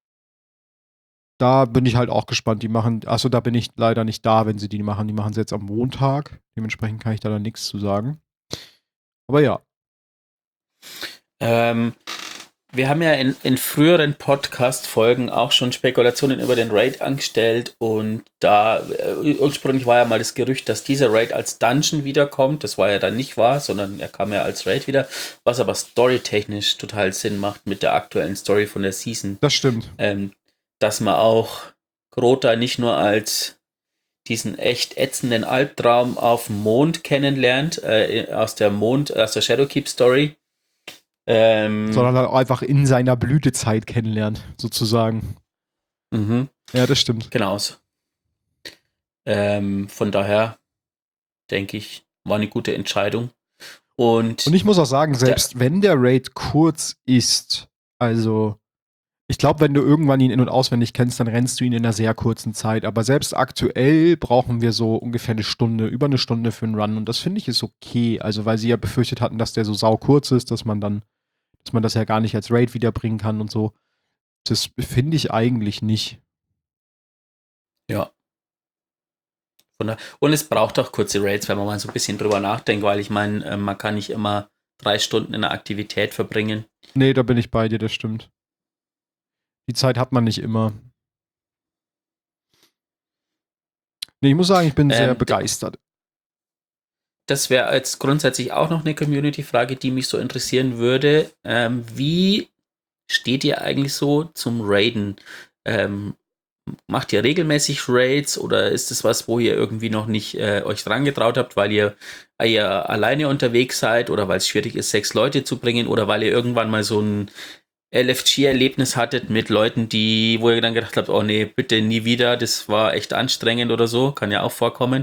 Da bin ich halt auch gespannt. Achso, da bin ich leider nicht da, wenn sie die machen. Die machen sie jetzt am Montag. Dementsprechend kann ich da dann nichts zu sagen. Aber ja. Wir haben ja in früheren Podcast-Folgen auch schon Spekulationen über den Raid angestellt und da ursprünglich war ja mal das Gerücht, dass dieser Raid als Dungeon wiederkommt. Das war ja dann nicht wahr, sondern er kam ja als Raid wieder, was aber storytechnisch total Sinn macht mit der aktuellen Story von der Season. Das stimmt. Dass man auch Crota nicht nur als diesen echt ätzenden Albtraum auf dem Mond kennenlernt, aus der Shadowkeep-Story, sondern halt einfach in seiner Blütezeit kennenlernt, sozusagen. Ja, das stimmt. Genau. Von daher denke ich, war eine gute Entscheidung. Und ich muss auch sagen, selbst wenn der Raid kurz ist, also ich glaube, wenn du irgendwann ihn in- und auswendig kennst, dann rennst du ihn in einer sehr kurzen Zeit. Aber selbst aktuell brauchen wir so ungefähr über eine Stunde für einen Run. Und das finde ich ist okay. Also, weil sie ja befürchtet hatten, dass der so sau kurz ist, dass man das ja gar nicht als Raid wiederbringen kann und so. Das finde ich eigentlich nicht. Ja. Und es braucht auch kurze Raids, wenn man mal so ein bisschen drüber nachdenkt, weil ich meine, man kann nicht immer 3 Stunden in einer Aktivität verbringen. Nee, da bin ich bei dir, das stimmt. Die Zeit hat man nicht immer. Nee, ich muss sagen, ich bin sehr begeistert. Das wäre jetzt grundsätzlich auch noch eine Community-Frage, die mich so interessieren würde. Wie steht ihr eigentlich so zum Raiden? Macht ihr regelmäßig Raids oder ist es was, wo ihr irgendwie noch nicht euch dran getraut habt, weil ihr alleine unterwegs seid oder weil es schwierig ist, 6 Leute zu bringen oder weil ihr irgendwann mal so ein LFG-Erlebnis hattet mit Leuten, wo ihr dann gedacht habt, oh nee, bitte nie wieder, das war echt anstrengend oder so, kann ja auch vorkommen.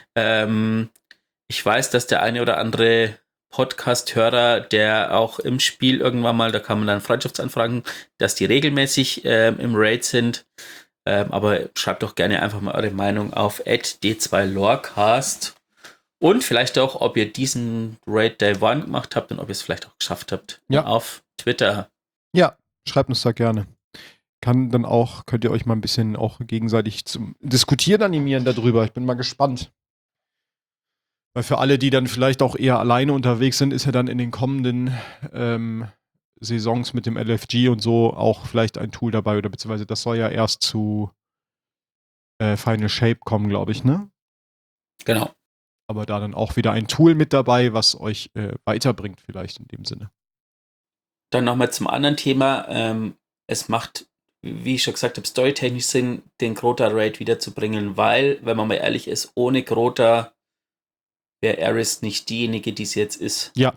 Ich weiß, dass der eine oder andere Podcast-Hörer, der auch im Spiel irgendwann mal, da kann man dann Freundschaftsanfragen, dass die regelmäßig im Raid sind. Aber schreibt doch gerne einfach mal eure Meinung auf @d2lorecast und vielleicht auch, ob ihr diesen Raid Day 1 gemacht habt und ob ihr es vielleicht auch geschafft habt. Ja. Auf Twitter. Ja, schreibt uns da gerne. Könnt ihr euch mal ein bisschen auch gegenseitig zum Diskutieren animieren darüber. Ich bin mal gespannt. Weil für alle, die dann vielleicht auch eher alleine unterwegs sind, ist ja dann in den kommenden Saisons mit dem LFG und so auch vielleicht ein Tool dabei, oder beziehungsweise das soll ja erst zu Final Shape kommen, glaube ich, ne? Genau. Aber da dann auch wieder ein Tool mit dabei, was euch weiterbringt vielleicht in dem Sinne. Dann nochmal zum anderen Thema. Es macht, wie ich schon gesagt habe, storytechnisch Sinn, den Crota-Raid wiederzubringen, weil, wenn man mal ehrlich ist, ohne Crota wäre Eris nicht diejenige, die sie jetzt ist. Ja.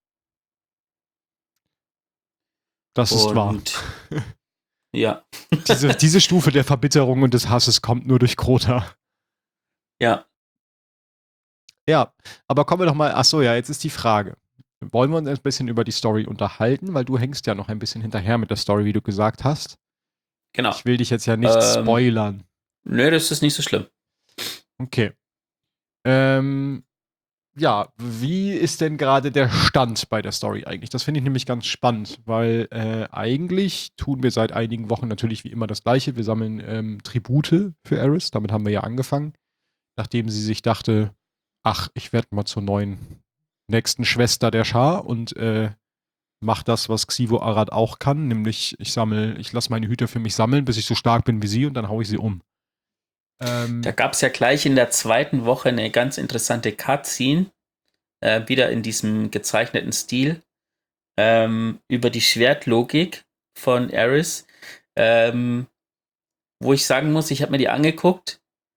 Das ist wahr. Ja. Diese Stufe der Verbitterung und des Hasses kommt nur durch Crota. Ja. Ja, aber kommen wir doch mal, achso, ja, jetzt ist die Frage. Wollen wir uns ein bisschen über die Story unterhalten? Weil du hängst ja noch ein bisschen hinterher mit der Story, wie du gesagt hast. Genau. Ich will dich jetzt ja nicht spoilern. Nö, das ist nicht so schlimm. Okay. Ja, wie ist denn gerade der Stand bei der Story eigentlich? Das finde ich nämlich ganz spannend, weil eigentlich tun wir seit einigen Wochen natürlich wie immer das Gleiche. Wir sammeln Tribute für Eris. Damit haben wir ja angefangen. Nachdem sie sich dachte, ach, ich werde mal zur nächsten Schwester der Schar und mach das, was Xivo Arad auch kann, nämlich ich lasse meine Hüter für mich sammeln, bis ich so stark bin wie sie und dann haue ich sie um. Da gab es ja gleich in der 2. Woche eine ganz interessante Cutscene, wieder in diesem gezeichneten Stil, über die Schwertlogik von Eris, wo ich sagen muss, ich habe mir die angeguckt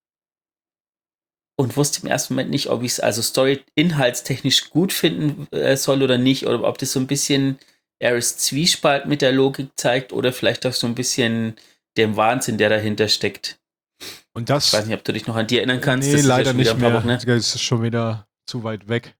und wusste im ersten Moment nicht, ob ich es also story-inhaltstechnisch gut finden soll oder nicht, oder ob das so ein bisschen Eris Zwiespalt mit der Logik zeigt oder vielleicht auch so ein bisschen dem Wahnsinn, der dahinter steckt. Und das, ich weiß nicht, ob du dich noch an die erinnern kannst. Nee, das leider ist ja nicht mehr. Wochen, ne? Das ist schon wieder zu weit weg.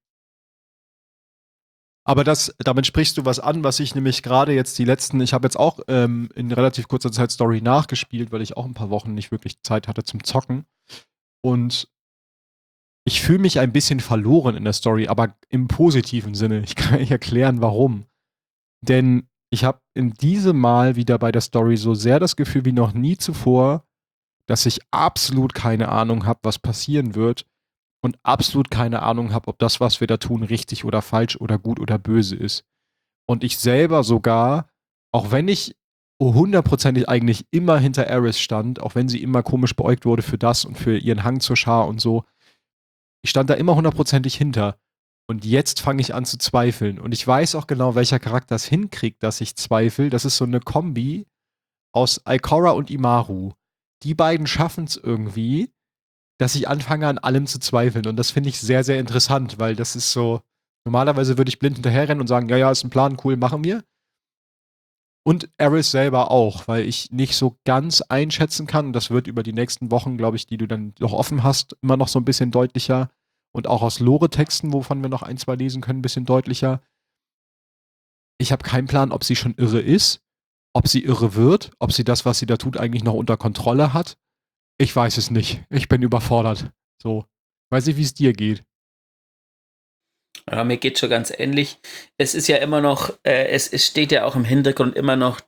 Aber damit sprichst du was an, was ich nämlich gerade jetzt ich habe jetzt auch in relativ kurzer Zeit Story nachgespielt, weil ich auch ein paar Wochen nicht wirklich Zeit hatte zum Zocken. Und ich fühle mich ein bisschen verloren in der Story, aber im positiven Sinne. Ich kann euch erklären, warum. Denn Ich habe in diesem Mal wieder bei der Story so sehr das Gefühl wie noch nie zuvor, dass ich absolut keine Ahnung habe, was passieren wird und absolut keine Ahnung habe, ob das, was wir da tun, richtig oder falsch oder gut oder böse ist. Und ich selber sogar, auch wenn ich hundertprozentig eigentlich immer hinter Aerys stand, auch wenn sie immer komisch beäugt wurde für das und für ihren Hang zur Schar und so, ich stand da immer hundertprozentig hinter. Und jetzt fange ich an zu zweifeln. Und ich weiß auch genau, welcher Charakter es hinkriegt, dass ich zweifle. Das ist so eine Kombi aus Ikora und Imaru. Die beiden schaffen es irgendwie, dass ich anfange an allem zu zweifeln. Und das finde ich sehr, sehr interessant, weil das ist so, normalerweise würde ich blind hinterherrennen und sagen, ja, ja, ist ein Plan, cool, machen wir. Und Aerys selber auch, weil ich nicht so ganz einschätzen kann. Das wird über die nächsten Wochen, glaube ich, die du dann noch offen hast, immer noch so ein bisschen deutlicher. Und auch aus Lore-Texten, wovon wir noch ein, zwei lesen können, ein bisschen deutlicher. Ich habe keinen Plan, ob sie schon irre ist, ob sie irre wird, ob sie das, was sie da tut, eigentlich noch unter Kontrolle hat. Ich weiß es nicht. Ich bin überfordert. So. Weiß nicht, wie es dir geht. Ja, mir geht schon ganz ähnlich. Es ist ja immer noch, es steht ja auch im Hintergrund immer noch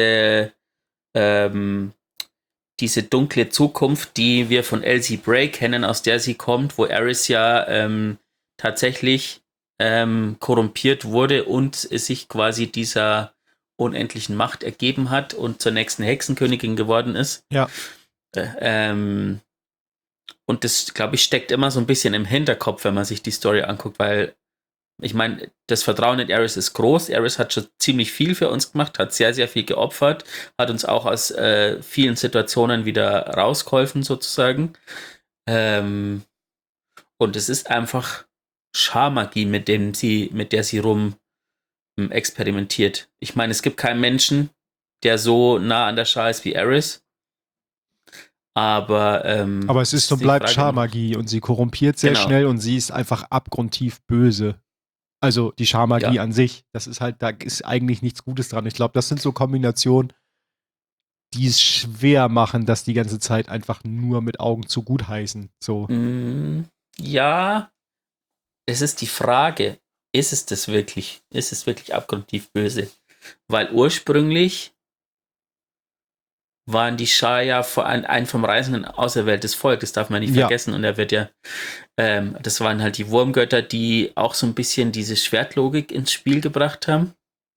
ähm, diese dunkle Zukunft, die wir von Elsie Bray kennen, aus der sie kommt, wo Aerys ja tatsächlich korrumpiert wurde und sich quasi dieser unendlichen Macht ergeben hat und zur nächsten Hexenkönigin geworden ist. Ja. Und das, glaube ich, steckt immer so ein bisschen im Hinterkopf, wenn man sich die Story anguckt, weil ich meine, das Vertrauen in Aerys ist groß. Aerys hat schon ziemlich viel für uns gemacht, hat sehr, sehr viel geopfert, hat uns auch aus vielen Situationen wieder rausgeholfen, sozusagen. Und es ist einfach Scharmagie, mit der sie rum experimentiert. Ich meine, es gibt keinen Menschen, der so nah an der Schar ist wie Aerys. Aber es ist und bleibt Scharmagie und sie korrumpiert sehr schnell und sie ist einfach abgrundtief böse. Also die Scharmagie an sich, das ist halt, da ist eigentlich nichts Gutes dran. Ich glaube, das sind so Kombinationen, die es schwer machen, das die ganze Zeit einfach nur mit Augen zu gut heißen. So. Ja, es ist die Frage, ist es das wirklich? Ist es wirklich abgrundtief böse? Weil ursprünglich waren die Schar ja ein vom Reisenden auserwähltes Volk, das darf man nicht vergessen. Und er wird ja, das waren halt die Wurmgötter, die auch so ein bisschen diese Schwertlogik ins Spiel gebracht haben.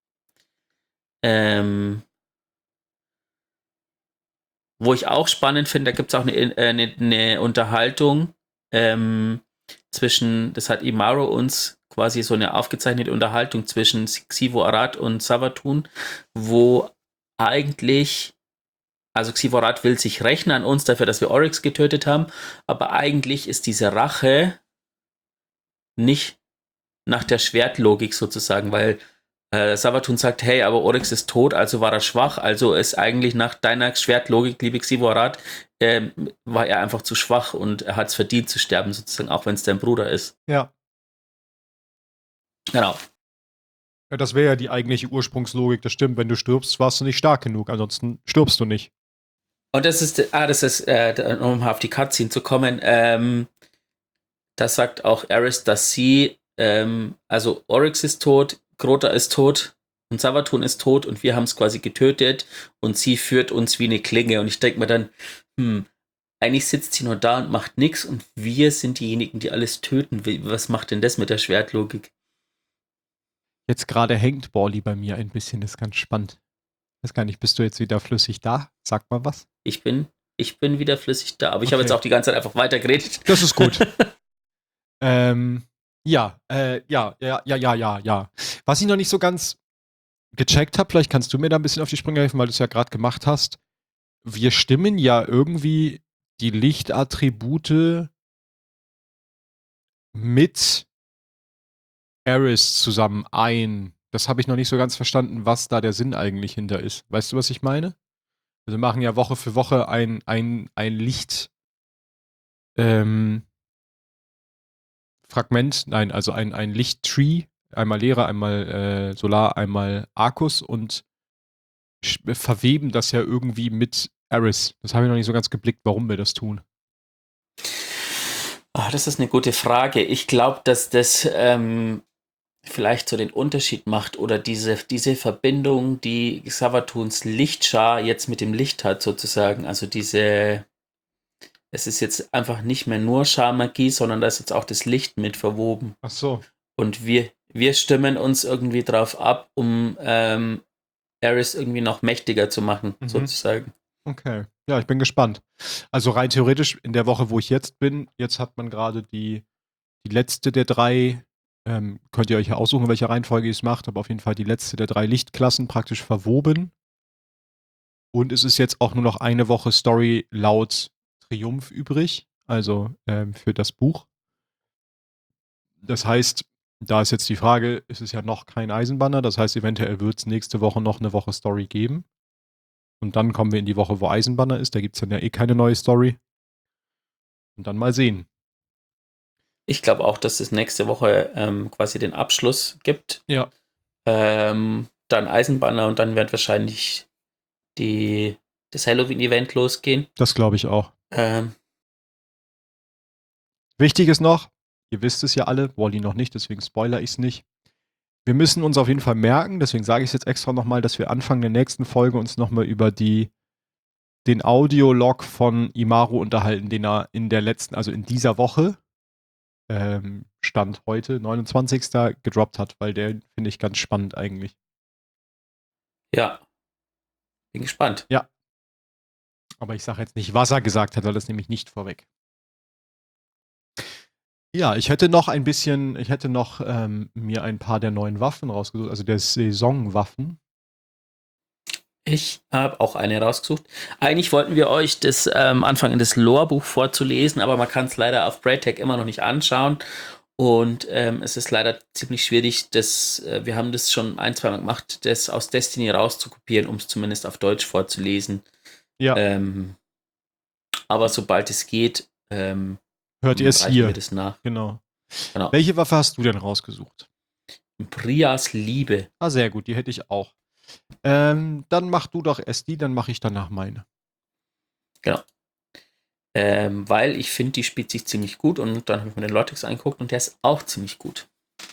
Wo ich auch spannend finde, da gibt es auch eine Unterhaltung zwischen, das hat Imaro uns quasi so eine aufgezeichnete Unterhaltung zwischen Xivo Arad und Savathun, wo eigentlich, also Xivo Arad will sich rächen an uns dafür, dass wir Oryx getötet haben, aber eigentlich ist diese Rache nicht nach der Schwertlogik sozusagen, weil Savathun sagt, hey, aber Oryx ist tot, also war er schwach, also ist eigentlich nach deiner Schwertlogik, liebe Xivo Arad, war er einfach zu schwach und er hat es verdient zu sterben, sozusagen, auch wenn es dein Bruder ist. Ja. Genau. Ja, das wäre ja die eigentliche Ursprungslogik, das stimmt. Wenn du stirbst, warst du nicht stark genug, ansonsten stirbst du nicht. Und das ist, um auf die Cutscene zu kommen, das sagt auch Aerys, dass sie, also Oryx ist tot, Crota ist tot und Savathun ist tot und wir haben es quasi getötet und sie führt uns wie eine Klinge. Und ich denke mir dann, eigentlich sitzt sie nur da und macht nichts und wir sind diejenigen, die alles töten. Was macht denn das mit der Schwertlogik? Jetzt gerade hängt Borli bei mir ein bisschen, das ist ganz spannend. Ich weiß gar nicht, bist du jetzt wieder flüssig da? Sag mal was. Ich bin wieder flüssig da, aber ich habe jetzt auch die ganze Zeit einfach weitergeredet. Das ist gut. Ja. Was ich noch nicht so ganz gecheckt habe, vielleicht kannst du mir da ein bisschen auf die Sprünge helfen, weil du es ja gerade gemacht hast. Wir stimmen ja irgendwie die Lichtattribute mit Aerys zusammen ein. Das habe ich noch nicht so ganz verstanden, was da der Sinn eigentlich hinter ist. Weißt du, was ich meine? Wir machen ja Woche für Woche ein Licht Fragment, nein, also ein Lichttree, einmal Lehre, einmal Solar, einmal Arcus und verweben das ja irgendwie mit Aerys. Das habe ich noch nicht so ganz geblickt, warum wir das tun. Das ist eine gute Frage. Ich glaube, dass das vielleicht so den Unterschied macht oder diese Verbindung, die Xavatuns Lichtschar jetzt mit dem Licht hat, sozusagen. Also es ist jetzt einfach nicht mehr nur Scharmagie, sondern da ist jetzt auch das Licht mit verwoben. Ach so. Und wir stimmen uns irgendwie drauf ab, um Aerys irgendwie noch mächtiger zu machen, sozusagen. Okay. Ja, ich bin gespannt. Also rein theoretisch in der Woche, wo ich jetzt bin, jetzt hat man gerade die letzte der drei, könnt ihr euch ja aussuchen, welche Reihenfolge ihr es macht, aber auf jeden Fall die letzte der drei Lichtklassen praktisch verwoben. Und es ist jetzt auch nur noch eine Woche Story laut Triumph übrig, also für das Buch. Das heißt, da ist jetzt die Frage, es ist ja noch kein Eisenbanner, das heißt, eventuell wird es nächste Woche noch eine Woche Story geben. Und dann kommen wir in die Woche, wo Eisenbanner ist, da gibt es dann ja eh keine neue Story. Und dann mal sehen. Ich glaube auch, dass es nächste Woche quasi den Abschluss gibt. Ja. Dann Eisenbanner und dann wird wahrscheinlich das Halloween-Event losgehen. Das glaube ich auch. Wichtig ist noch, ihr wisst es ja alle, Wally noch nicht, deswegen spoiler ich es nicht. Wir müssen uns auf jeden Fall merken, deswegen sage ich es jetzt extra nochmal, dass wir Anfang der nächsten Folge uns nochmal über den Audiolog von Imaru unterhalten, den er in der letzten, also in dieser Woche, Stand heute, 29. gedroppt hat, weil der finde ich ganz spannend eigentlich. Ja, bin gespannt. Ja. Aber ich sage jetzt nicht, was er gesagt hat, weil das nämlich nicht vorweg. Ja, ich hätte noch mir ein paar der neuen Waffen rausgesucht, also der Saisonwaffen. Ich habe auch eine rausgesucht. Eigentlich wollten wir euch das anfangen, das Lore-Buch vorzulesen, aber man kann es leider auf Braytech immer noch nicht anschauen. Und es ist leider ziemlich schwierig, wir haben das schon ein, zwei Mal gemacht, das aus Destiny rauszukopieren, um es zumindest auf Deutsch vorzulesen. Ja. Aber sobald es geht, hört ihr es hier. wir das nach. Genau. Welche Waffe hast du denn rausgesucht? Brias Liebe. Ah, sehr gut, die hätte ich auch. Dann mach du doch erst die, dann mache ich danach meine. Genau. Weil ich finde, die spielt sich ziemlich gut und dann habe ich mir den Lortex angeguckt und der ist auch ziemlich gut.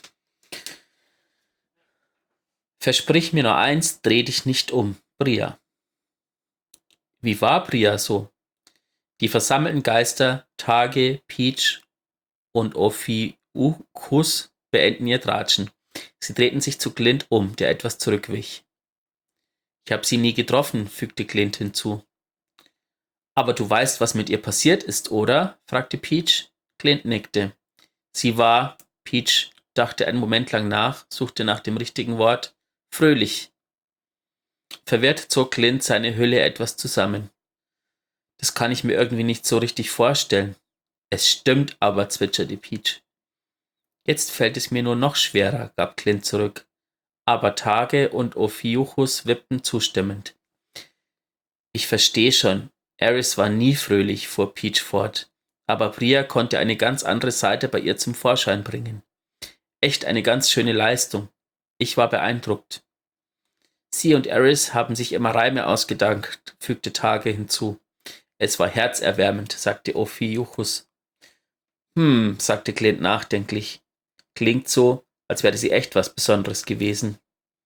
Versprich mir nur eins, dreh dich nicht um, Bria. Wie war Bria so? Die versammelten Geister, Tage, Peach und Ophiuchus beenden ihr Tratschen. Sie drehten sich zu Clint um, der etwas zurückwich. Ich habe sie nie getroffen, fügte Clint hinzu. Aber du weißt, was mit ihr passiert ist, oder? Fragte Peach. Clint nickte. Sie war, Peach dachte einen Moment lang nach, suchte nach dem richtigen Wort, fröhlich. Verwirrt zog Clint seine Hülle etwas zusammen. Das kann ich mir irgendwie nicht so richtig vorstellen. Es stimmt aber, zwitscherte Peach. Jetzt fällt es mir nur noch schwerer, gab Clint zurück. Aber Tage und Ophiuchus wippten zustimmend. Ich verstehe schon. Aerys war nie fröhlich, fuhr Peach fort. Aber Bria konnte eine ganz andere Seite bei ihr zum Vorschein bringen. Echt eine ganz schöne Leistung. Ich war beeindruckt. Sie und Aerys haben sich immer Reime ausgedacht, fügte Tage hinzu. Es war herzerwärmend, sagte Ophiuchus. Sagte Clint nachdenklich. Klingt so, als wäre sie echt was Besonderes gewesen.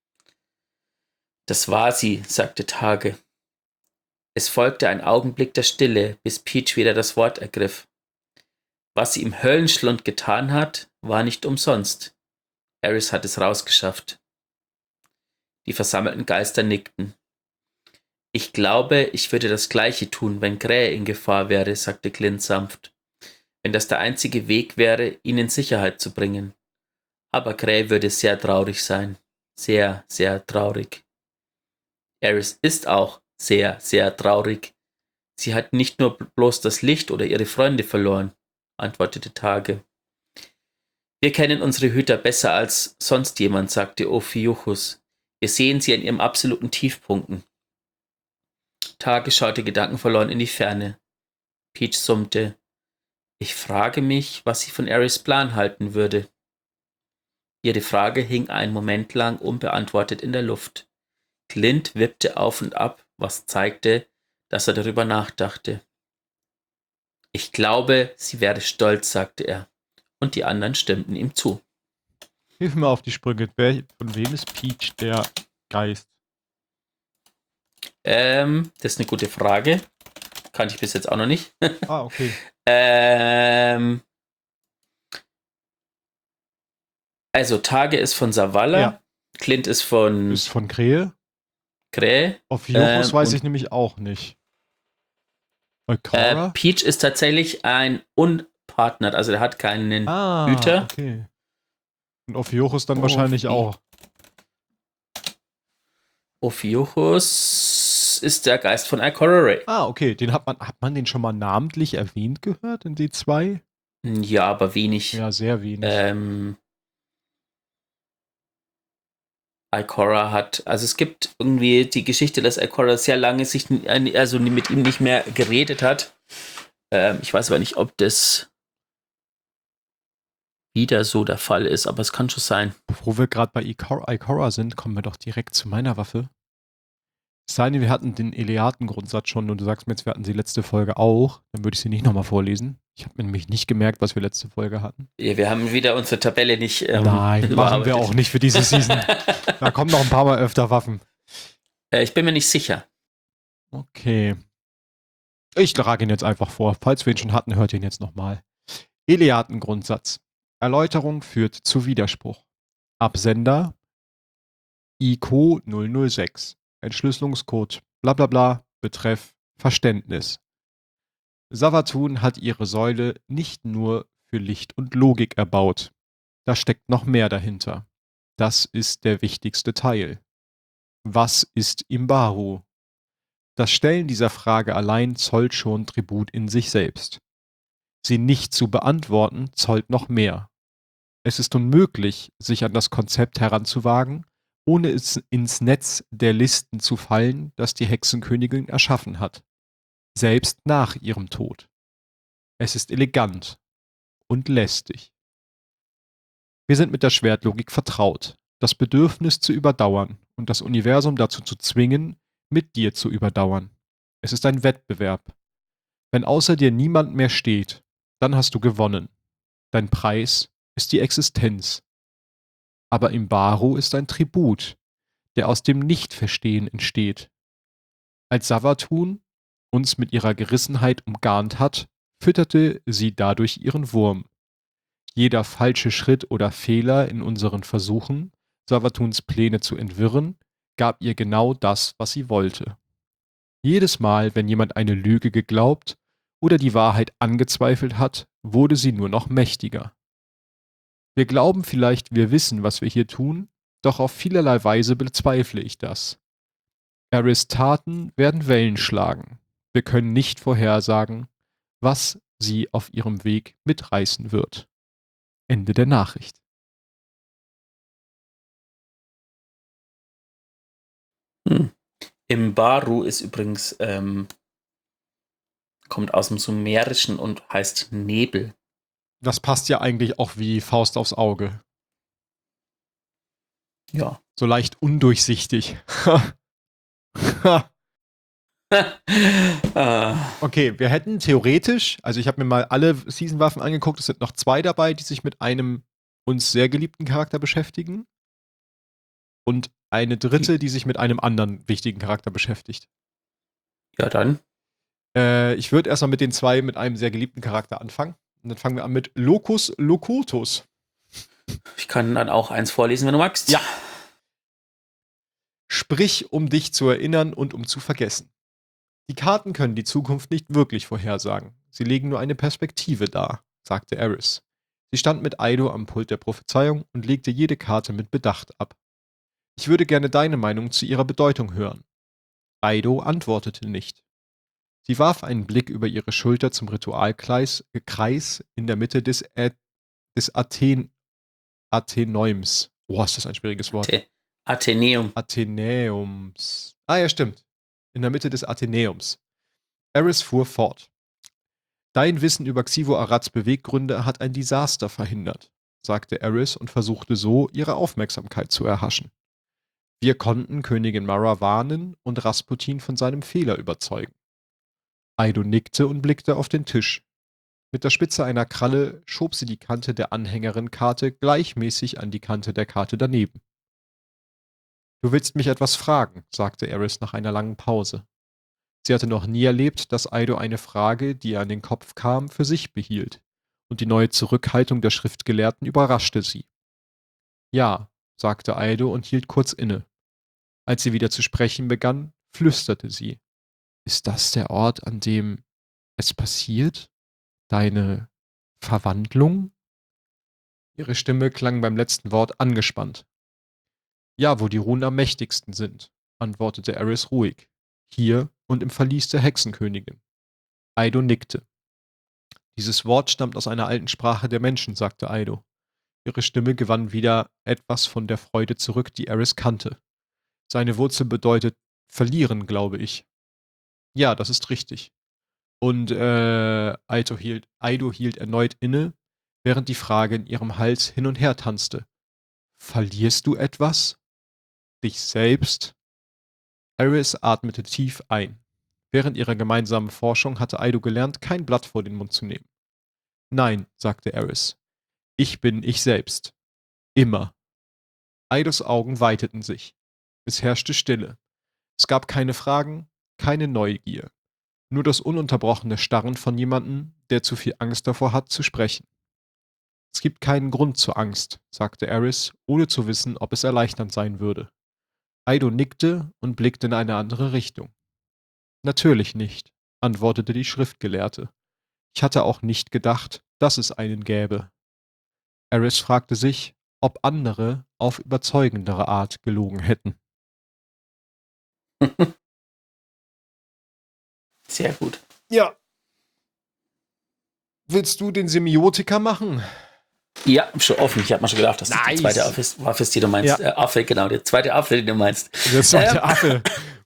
Das war sie, sagte Tage. Es folgte ein Augenblick der Stille, bis Peach wieder das Wort ergriff. Was sie im Höllenschlund getan hat, war nicht umsonst. Aerys hat es rausgeschafft. Die versammelten Geister nickten. Ich glaube, ich würde das Gleiche tun, wenn Krähe in Gefahr wäre, sagte Clint sanft. Wenn das der einzige Weg wäre, ihn in Sicherheit zu bringen. Aber Krähe würde sehr traurig sein. Sehr, sehr traurig. Aerys ist auch sehr, sehr traurig. Sie hat nicht nur bloß das Licht oder ihre Freunde verloren, antwortete Tage. Wir kennen unsere Hüter besser als sonst jemand, sagte Ophiuchus. Wir sehen sie an ihren absoluten Tiefpunkten. Tage schaute gedankenverloren in die Ferne. Peach summte. Ich frage mich, was sie von Aerys Plan halten würde. Ihre Frage hing einen Moment lang unbeantwortet in der Luft. Clint wippte auf und ab, was zeigte, dass er darüber nachdachte. Ich glaube, sie wäre stolz, sagte er, und die anderen stimmten ihm zu. Hilf mir auf die Sprünge. Von wem ist Peach der Geist? Das ist eine gute Frage. Kannte ich bis jetzt auch noch nicht. Ah, okay. Also Tage ist von Savala, Ja. Clint ist von Ist von Krähe. Krähe. Ophiuchus weiß und ich nämlich auch nicht. Eukora? Peach ist tatsächlich ein Unpartnered, also der hat keinen Hüter. Okay. Und Ophiuchus dann wahrscheinlich auch. Ophiuchus ist der Geist von Ikora Ray. Ah, okay. Den hat man den schon mal namentlich erwähnt gehört in D2? Ja, aber wenig. Ja, sehr wenig. Ikora hat, also es gibt irgendwie die Geschichte, dass Ikora sehr lange also mit ihm nicht mehr geredet hat. Ich weiß aber nicht, ob das wieder so der Fall ist, aber es kann schon sein. Wo wir gerade bei Ikora sind, kommen wir doch direkt zu meiner Waffe. Es sei denn, wir hatten den Eleaten-Grundsatz schon und du sagst mir jetzt, wir hatten die letzte Folge auch, dann würde ich sie nicht nochmal vorlesen. Ich habe mir nämlich nicht gemerkt, was wir letzte Folge hatten. Ja, wir haben wieder unsere Tabelle nicht Nein, machen wir auch nicht für diese Season. Da kommen noch ein paar Mal öfter Waffen. Ich bin mir nicht sicher. Okay. Ich trage ihn jetzt einfach vor. Falls wir ihn schon hatten, hört ihn jetzt nochmal. Eleaten-Grundsatz. Erläuterung führt zu Widerspruch. Absender ICO 006. Entschlüsselungscode blablabla. Betreff Verständnis. Savathun hat ihre Säule nicht nur für Licht und Logik erbaut. Da steckt noch mehr dahinter. Das ist der wichtigste Teil. Was ist Imbaru? Das Stellen dieser Frage allein zollt schon Tribut in sich selbst. Sie nicht zu beantworten, zollt noch mehr. Es ist unmöglich, sich an das Konzept heranzuwagen, ohne es ins Netz der Listen zu fallen, das die Hexenkönigin erschaffen hat. Selbst nach ihrem Tod. Es ist elegant und lästig. Wir sind mit der Schwertlogik vertraut, das Bedürfnis zu überdauern und das Universum dazu zu zwingen, mit dir zu überdauern. Es ist ein Wettbewerb. Wenn außer dir niemand mehr steht, dann hast du gewonnen. Dein Preis ist die Existenz. Aber Imbaru ist ein Tribut, der aus dem Nichtverstehen entsteht. Als Savathun uns mit ihrer Gerissenheit umgarnt hat, fütterte sie dadurch ihren Wurm. Jeder falsche Schritt oder Fehler in unseren Versuchen, Savathuns Pläne zu entwirren, gab ihr genau das, was sie wollte. Jedes Mal, wenn jemand eine Lüge geglaubt oder die Wahrheit angezweifelt hat, wurde sie nur noch mächtiger. Wir glauben vielleicht, wir wissen, was wir hier tun, doch auf vielerlei Weise bezweifle ich das. Eris Taten werden Wellen schlagen. Wir können nicht vorhersagen, was sie auf ihrem Weg mitreißen wird. Ende der Nachricht. Imbaru ist übrigens, kommt aus dem Sumerischen und heißt Nebel. Das passt ja eigentlich auch wie Faust aufs Auge. Ja. So leicht undurchsichtig. Okay, wir hätten theoretisch, also ich habe mir mal alle Season-Waffen angeguckt, es sind noch 2 dabei, die sich mit einem uns sehr geliebten Charakter beschäftigen. Und eine dritte, die sich mit einem anderen wichtigen Charakter beschäftigt. Ja, dann. Ich würde erstmal mit den 2 mit einem sehr geliebten Charakter anfangen. Und dann fangen wir an mit Locus Locutus. Ich kann dann auch eins vorlesen, wenn du magst. Ja. Sprich, um dich zu erinnern und um zu vergessen. Die Karten können die Zukunft nicht wirklich vorhersagen. Sie legen nur eine Perspektive dar, sagte Eris. Sie stand mit Aido am Pult der Prophezeiung und legte jede Karte mit Bedacht ab. Ich würde gerne deine Meinung zu ihrer Bedeutung hören. Aido antwortete nicht. Sie warf einen Blick über ihre Schulter zum Ritualkreis in der Mitte des Atheneums. Oh, ist das ein schwieriges Wort. Athenäum. Athenäums. Ah ja, stimmt. In der Mitte des Athenäums. Eris fuhr fort. Dein Wissen über Xivo Arads Beweggründe hat ein Desaster verhindert, sagte Eris und versuchte so, ihre Aufmerksamkeit zu erhaschen. Wir konnten Königin Mara warnen und Rasputin von seinem Fehler überzeugen. Aido nickte und blickte auf den Tisch. Mit der Spitze einer Kralle schob sie die Kante der Anhängerin-Karte gleichmäßig an die Kante der Karte daneben. »Du willst mich etwas fragen«, sagte Eris nach einer langen Pause. Sie hatte noch nie erlebt, dass Eido eine Frage, die ihr an den Kopf kam, für sich behielt, und die neue Zurückhaltung der Schriftgelehrten überraschte sie. »Ja«, sagte Eido und hielt kurz inne. Als sie wieder zu sprechen begann, flüsterte sie. »Ist das der Ort, an dem es passiert? Deine Verwandlung?« Ihre Stimme klang beim letzten Wort angespannt. »Ja, wo die Runen am mächtigsten sind«, antwortete Eris ruhig. »Hier und im Verlies der Hexenkönigin.« Eido nickte. »Dieses Wort stammt aus einer alten Sprache der Menschen«, sagte Eido. Ihre Stimme gewann wieder etwas von der Freude zurück, die Eris kannte. »Seine Wurzel bedeutet verlieren, glaube ich.« »Ja, das ist richtig.« Und Eido hielt erneut inne, während die Frage in ihrem Hals hin und her tanzte. »Verlierst du etwas? Dich selbst?« Eris atmete tief ein. Während ihrer gemeinsamen Forschung hatte Eido gelernt, kein Blatt vor den Mund zu nehmen. »Nein«, sagte Eris. »Ich bin ich selbst. Immer.« Eidos Augen weiteten sich. Es herrschte Stille. Es gab keine Fragen, keine Neugier. Nur das ununterbrochene Starren von jemandem, der zu viel Angst davor hat, zu sprechen. »Es gibt keinen Grund zur Angst«, sagte Eris, ohne zu wissen, ob es erleichternd sein würde. Eido nickte und blickte in eine andere Richtung. »Natürlich nicht«, antwortete die Schriftgelehrte. »Ich hatte auch nicht gedacht, dass es einen gäbe.« Eris fragte sich, ob andere auf überzeugendere Art gelogen hätten. Sehr gut. Ja. Willst du den Semiotiker machen? Ja, schon offen. Ich habe mir schon gedacht, dass das die zweite Waffe ist, die du meinst. Ja. Affe, genau, der zweite Affe, den du meinst. Der zweite Affe.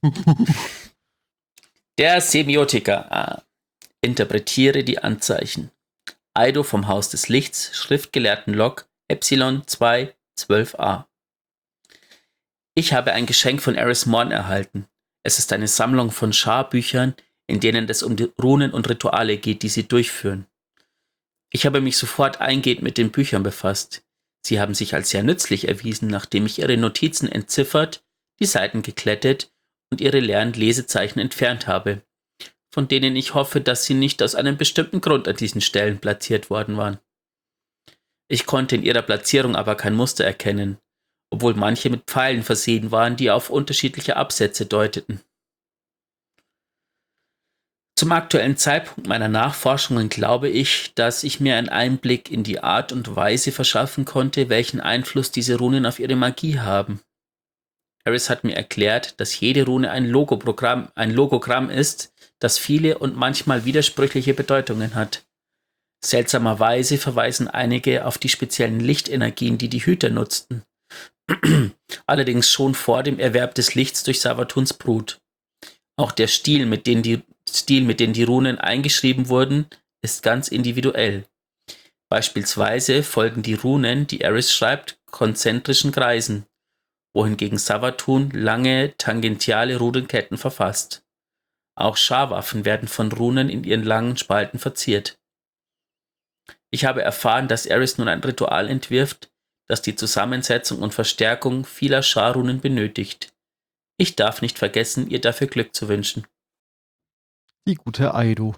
Der Semiotiker. Interpretiere die Anzeichen. Eido vom Haus des Lichts, Schriftgelehrtenlog, Epsilon 2, 12a. Ich habe ein Geschenk von Eris Morn erhalten. Es ist eine Sammlung von Scharbüchern, in denen es um die Runen und Rituale geht, die sie durchführen. Ich habe mich sofort eingehend mit den Büchern befasst. Sie haben sich als sehr nützlich erwiesen, nachdem ich ihre Notizen entziffert, die Seiten geklettet und ihre leeren Lesezeichen entfernt habe, von denen ich hoffe, dass sie nicht aus einem bestimmten Grund an diesen Stellen platziert worden waren. Ich konnte in ihrer Platzierung aber kein Muster erkennen, obwohl manche mit Pfeilen versehen waren, die auf unterschiedliche Absätze deuteten. Zum aktuellen Zeitpunkt meiner Nachforschungen glaube ich, dass ich mir einen Einblick in die Art und Weise verschaffen konnte, welchen Einfluss diese Runen auf ihre Magie haben. Eris hat mir erklärt, dass jede Rune ein Logogramm ist, das viele und manchmal widersprüchliche Bedeutungen hat. Seltsamerweise verweisen einige auf die speziellen Lichtenergien, die die Hüter nutzten. Allerdings schon vor dem Erwerb des Lichts durch Savatuns Brut. Auch der Stil, mit dem die Runen eingeschrieben wurden, ist ganz individuell. Beispielsweise folgen die Runen, die Eris schreibt, konzentrischen Kreisen, wohingegen Savatun lange tangentiale Runenketten verfasst. Auch Scharwaffen werden von Runen in ihren langen Spalten verziert. Ich habe erfahren, dass Eris nun ein Ritual entwirft, das die Zusammensetzung und Verstärkung vieler Scharrunen benötigt. Ich darf nicht vergessen, ihr dafür Glück zu wünschen. Die gute Eido.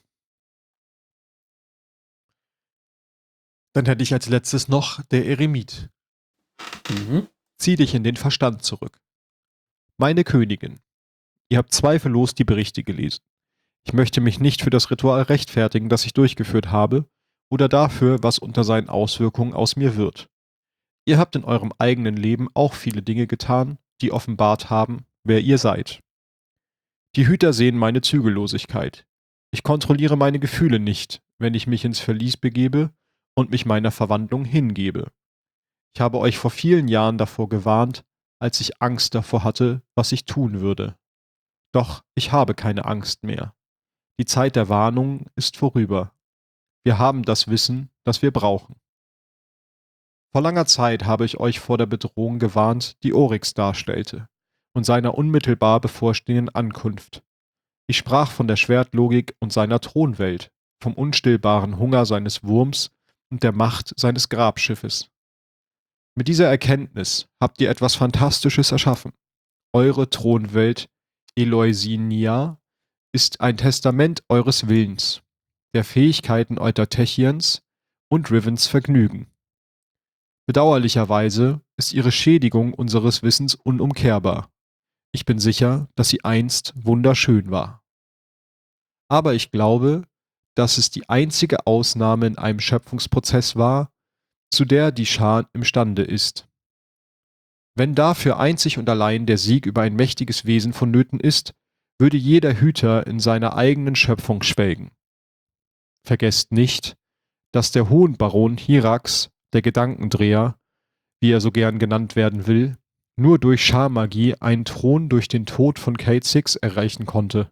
Dann hätte ich als letztes noch der Eremit. Zieh dich in den Verstand zurück. Meine Königin, ihr habt zweifellos die Berichte gelesen. Ich möchte mich nicht für das Ritual rechtfertigen, das ich durchgeführt habe, oder dafür, was unter seinen Auswirkungen aus mir wird. Ihr habt in eurem eigenen Leben auch viele Dinge getan, die offenbart haben, wer ihr seid. Die Hüter sehen meine Zügellosigkeit. Ich kontrolliere meine Gefühle nicht, wenn ich mich ins Verlies begebe und mich meiner Verwandlung hingebe. Ich habe euch vor vielen Jahren davor gewarnt, als ich Angst davor hatte, was ich tun würde. Doch ich habe keine Angst mehr. Die Zeit der Warnung ist vorüber. Wir haben das Wissen, das wir brauchen. Vor langer Zeit habe ich euch vor der Bedrohung gewarnt, die Oryx darstellte, und seiner unmittelbar bevorstehenden Ankunft. Ich sprach von der Schwertlogik und seiner Thronwelt, vom unstillbaren Hunger seines Wurms und der Macht seines Grabschiffes. Mit dieser Erkenntnis habt ihr etwas Fantastisches erschaffen. Eure Thronwelt Eloisinia ist ein Testament eures Willens, der Fähigkeiten Eutertechiens und Rivens Vergnügen. Bedauerlicherweise ist ihre Schädigung unseres Wissens unumkehrbar. Ich bin sicher, dass sie einst wunderschön war. Aber ich glaube, dass es die einzige Ausnahme in einem Schöpfungsprozess war, zu der die Schar imstande ist. Wenn dafür einzig und allein der Sieg über ein mächtiges Wesen vonnöten ist, würde jeder Hüter in seiner eigenen Schöpfung schwelgen. Vergesst nicht, dass der Hohenbaron Hirax, der Gedankendreher, wie er so gern genannt werden will, nur durch Scharmagie einen Thron durch den Tod von Kate Six errichten konnte.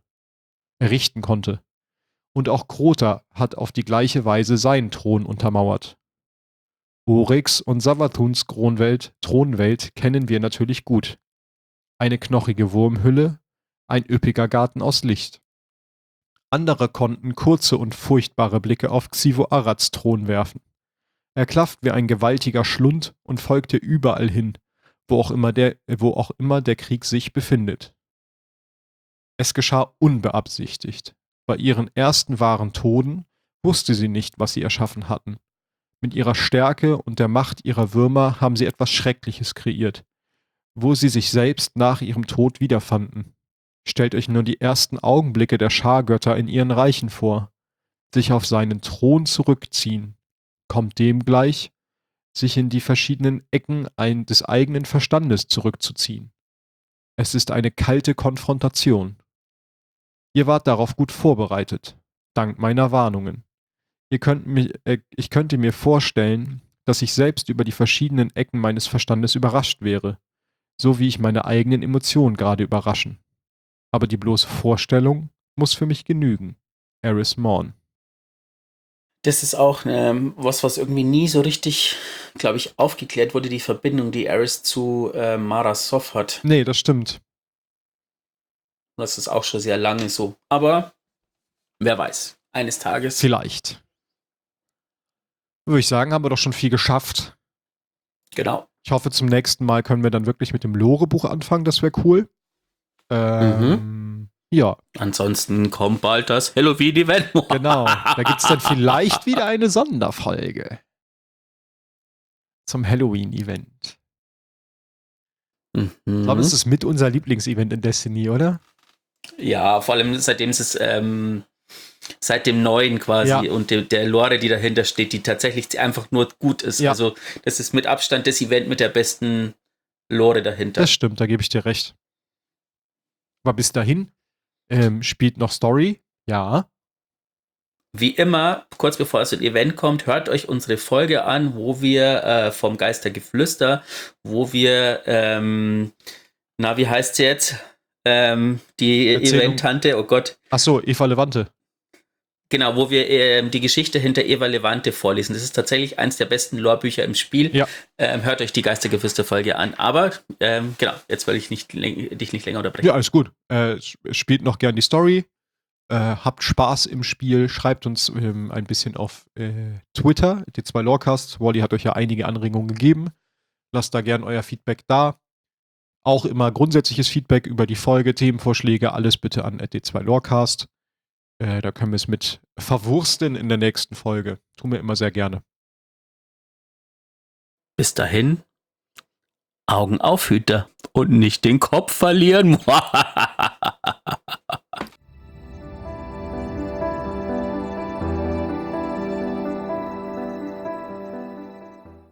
Und auch Crota hat auf die gleiche Weise seinen Thron untermauert. Oryx und Savathuns Thronwelt kennen wir natürlich gut. Eine knochige Wurmhülle, ein üppiger Garten aus Licht. Andere konnten kurze und furchtbare Blicke auf Xivo Arads Thron werfen. Er klafft wie ein gewaltiger Schlund und folgte überall hin, wo auch immer der Krieg sich befindet. Es geschah unbeabsichtigt. Bei ihren ersten wahren Toden wusste sie nicht, was sie erschaffen hatten. Mit ihrer Stärke und der Macht ihrer Würmer haben sie etwas Schreckliches kreiert, wo sie sich selbst nach ihrem Tod wiederfanden. Stellt euch nur die ersten Augenblicke der Schargötter in ihren Reichen vor. Sich auf seinen Thron zurückziehen, kommt dem gleich, sich in die verschiedenen Ecken des eigenen Verstandes zurückzuziehen. Es ist eine kalte Konfrontation. Ihr wart darauf gut vorbereitet, dank meiner Warnungen. Ich könnte mir vorstellen, dass ich selbst über die verschiedenen Ecken meines Verstandes überrascht wäre, so wie ich meine eigenen Emotionen gerade überraschen. Aber die bloße Vorstellung muss für mich genügen. Eris Morn. Das ist auch was irgendwie nie so richtig, glaube ich, aufgeklärt wurde, die Verbindung, die Eris zu Mara Soph hat. Nee, das stimmt. Das ist auch schon sehr lange so. Aber wer weiß, eines Tages. Vielleicht. Würde ich sagen, haben wir doch schon viel geschafft. Genau. Ich hoffe, zum nächsten Mal können wir dann wirklich mit dem Lore-Buch anfangen. Das wäre cool. Ja. Ansonsten kommt bald das Halloween-Event. Genau. Da gibt es dann vielleicht wieder eine Sonderfolge. Zum Halloween-Event. Ich glaube, es ist mit unser Lieblingsevent in Destiny, oder? Ja, vor allem seitdem es seit dem Neuen quasi und der Lore, die dahinter steht, die tatsächlich einfach nur gut ist. Ja. Also das ist mit Abstand das Event mit der besten Lore dahinter. Das stimmt, da gebe ich dir recht. Aber bis dahin spielt noch Story, ja. Wie immer, kurz bevor es zum Event kommt, hört euch unsere Folge an, wo wir vom Geistergeflüster, wo wir, wie heißt sie jetzt? Die Event-Tante, oh Gott. Achso, Eva Levante. Genau, wo wir die Geschichte hinter Eva Levante vorlesen. Das ist tatsächlich eins der besten Lore-Bücher im Spiel. Ja. Hört euch die Geistergeflüster-Folge an. Aber, genau, jetzt will ich dich nicht länger unterbrechen. Ja, alles gut. Spielt noch gern die Story. Habt Spaß im Spiel. Schreibt uns ein bisschen auf Twitter, die 2 Lorecasts. Wally hat euch ja einige Anregungen gegeben. Lasst da gern euer Feedback da. Auch immer grundsätzliches Feedback über die Folge, Themenvorschläge, alles bitte an @d2lorecast. Da können wir es mit verwursten in der nächsten Folge. Tun wir immer sehr gerne. Bis dahin, Augen auf, Hüter, und nicht den Kopf verlieren.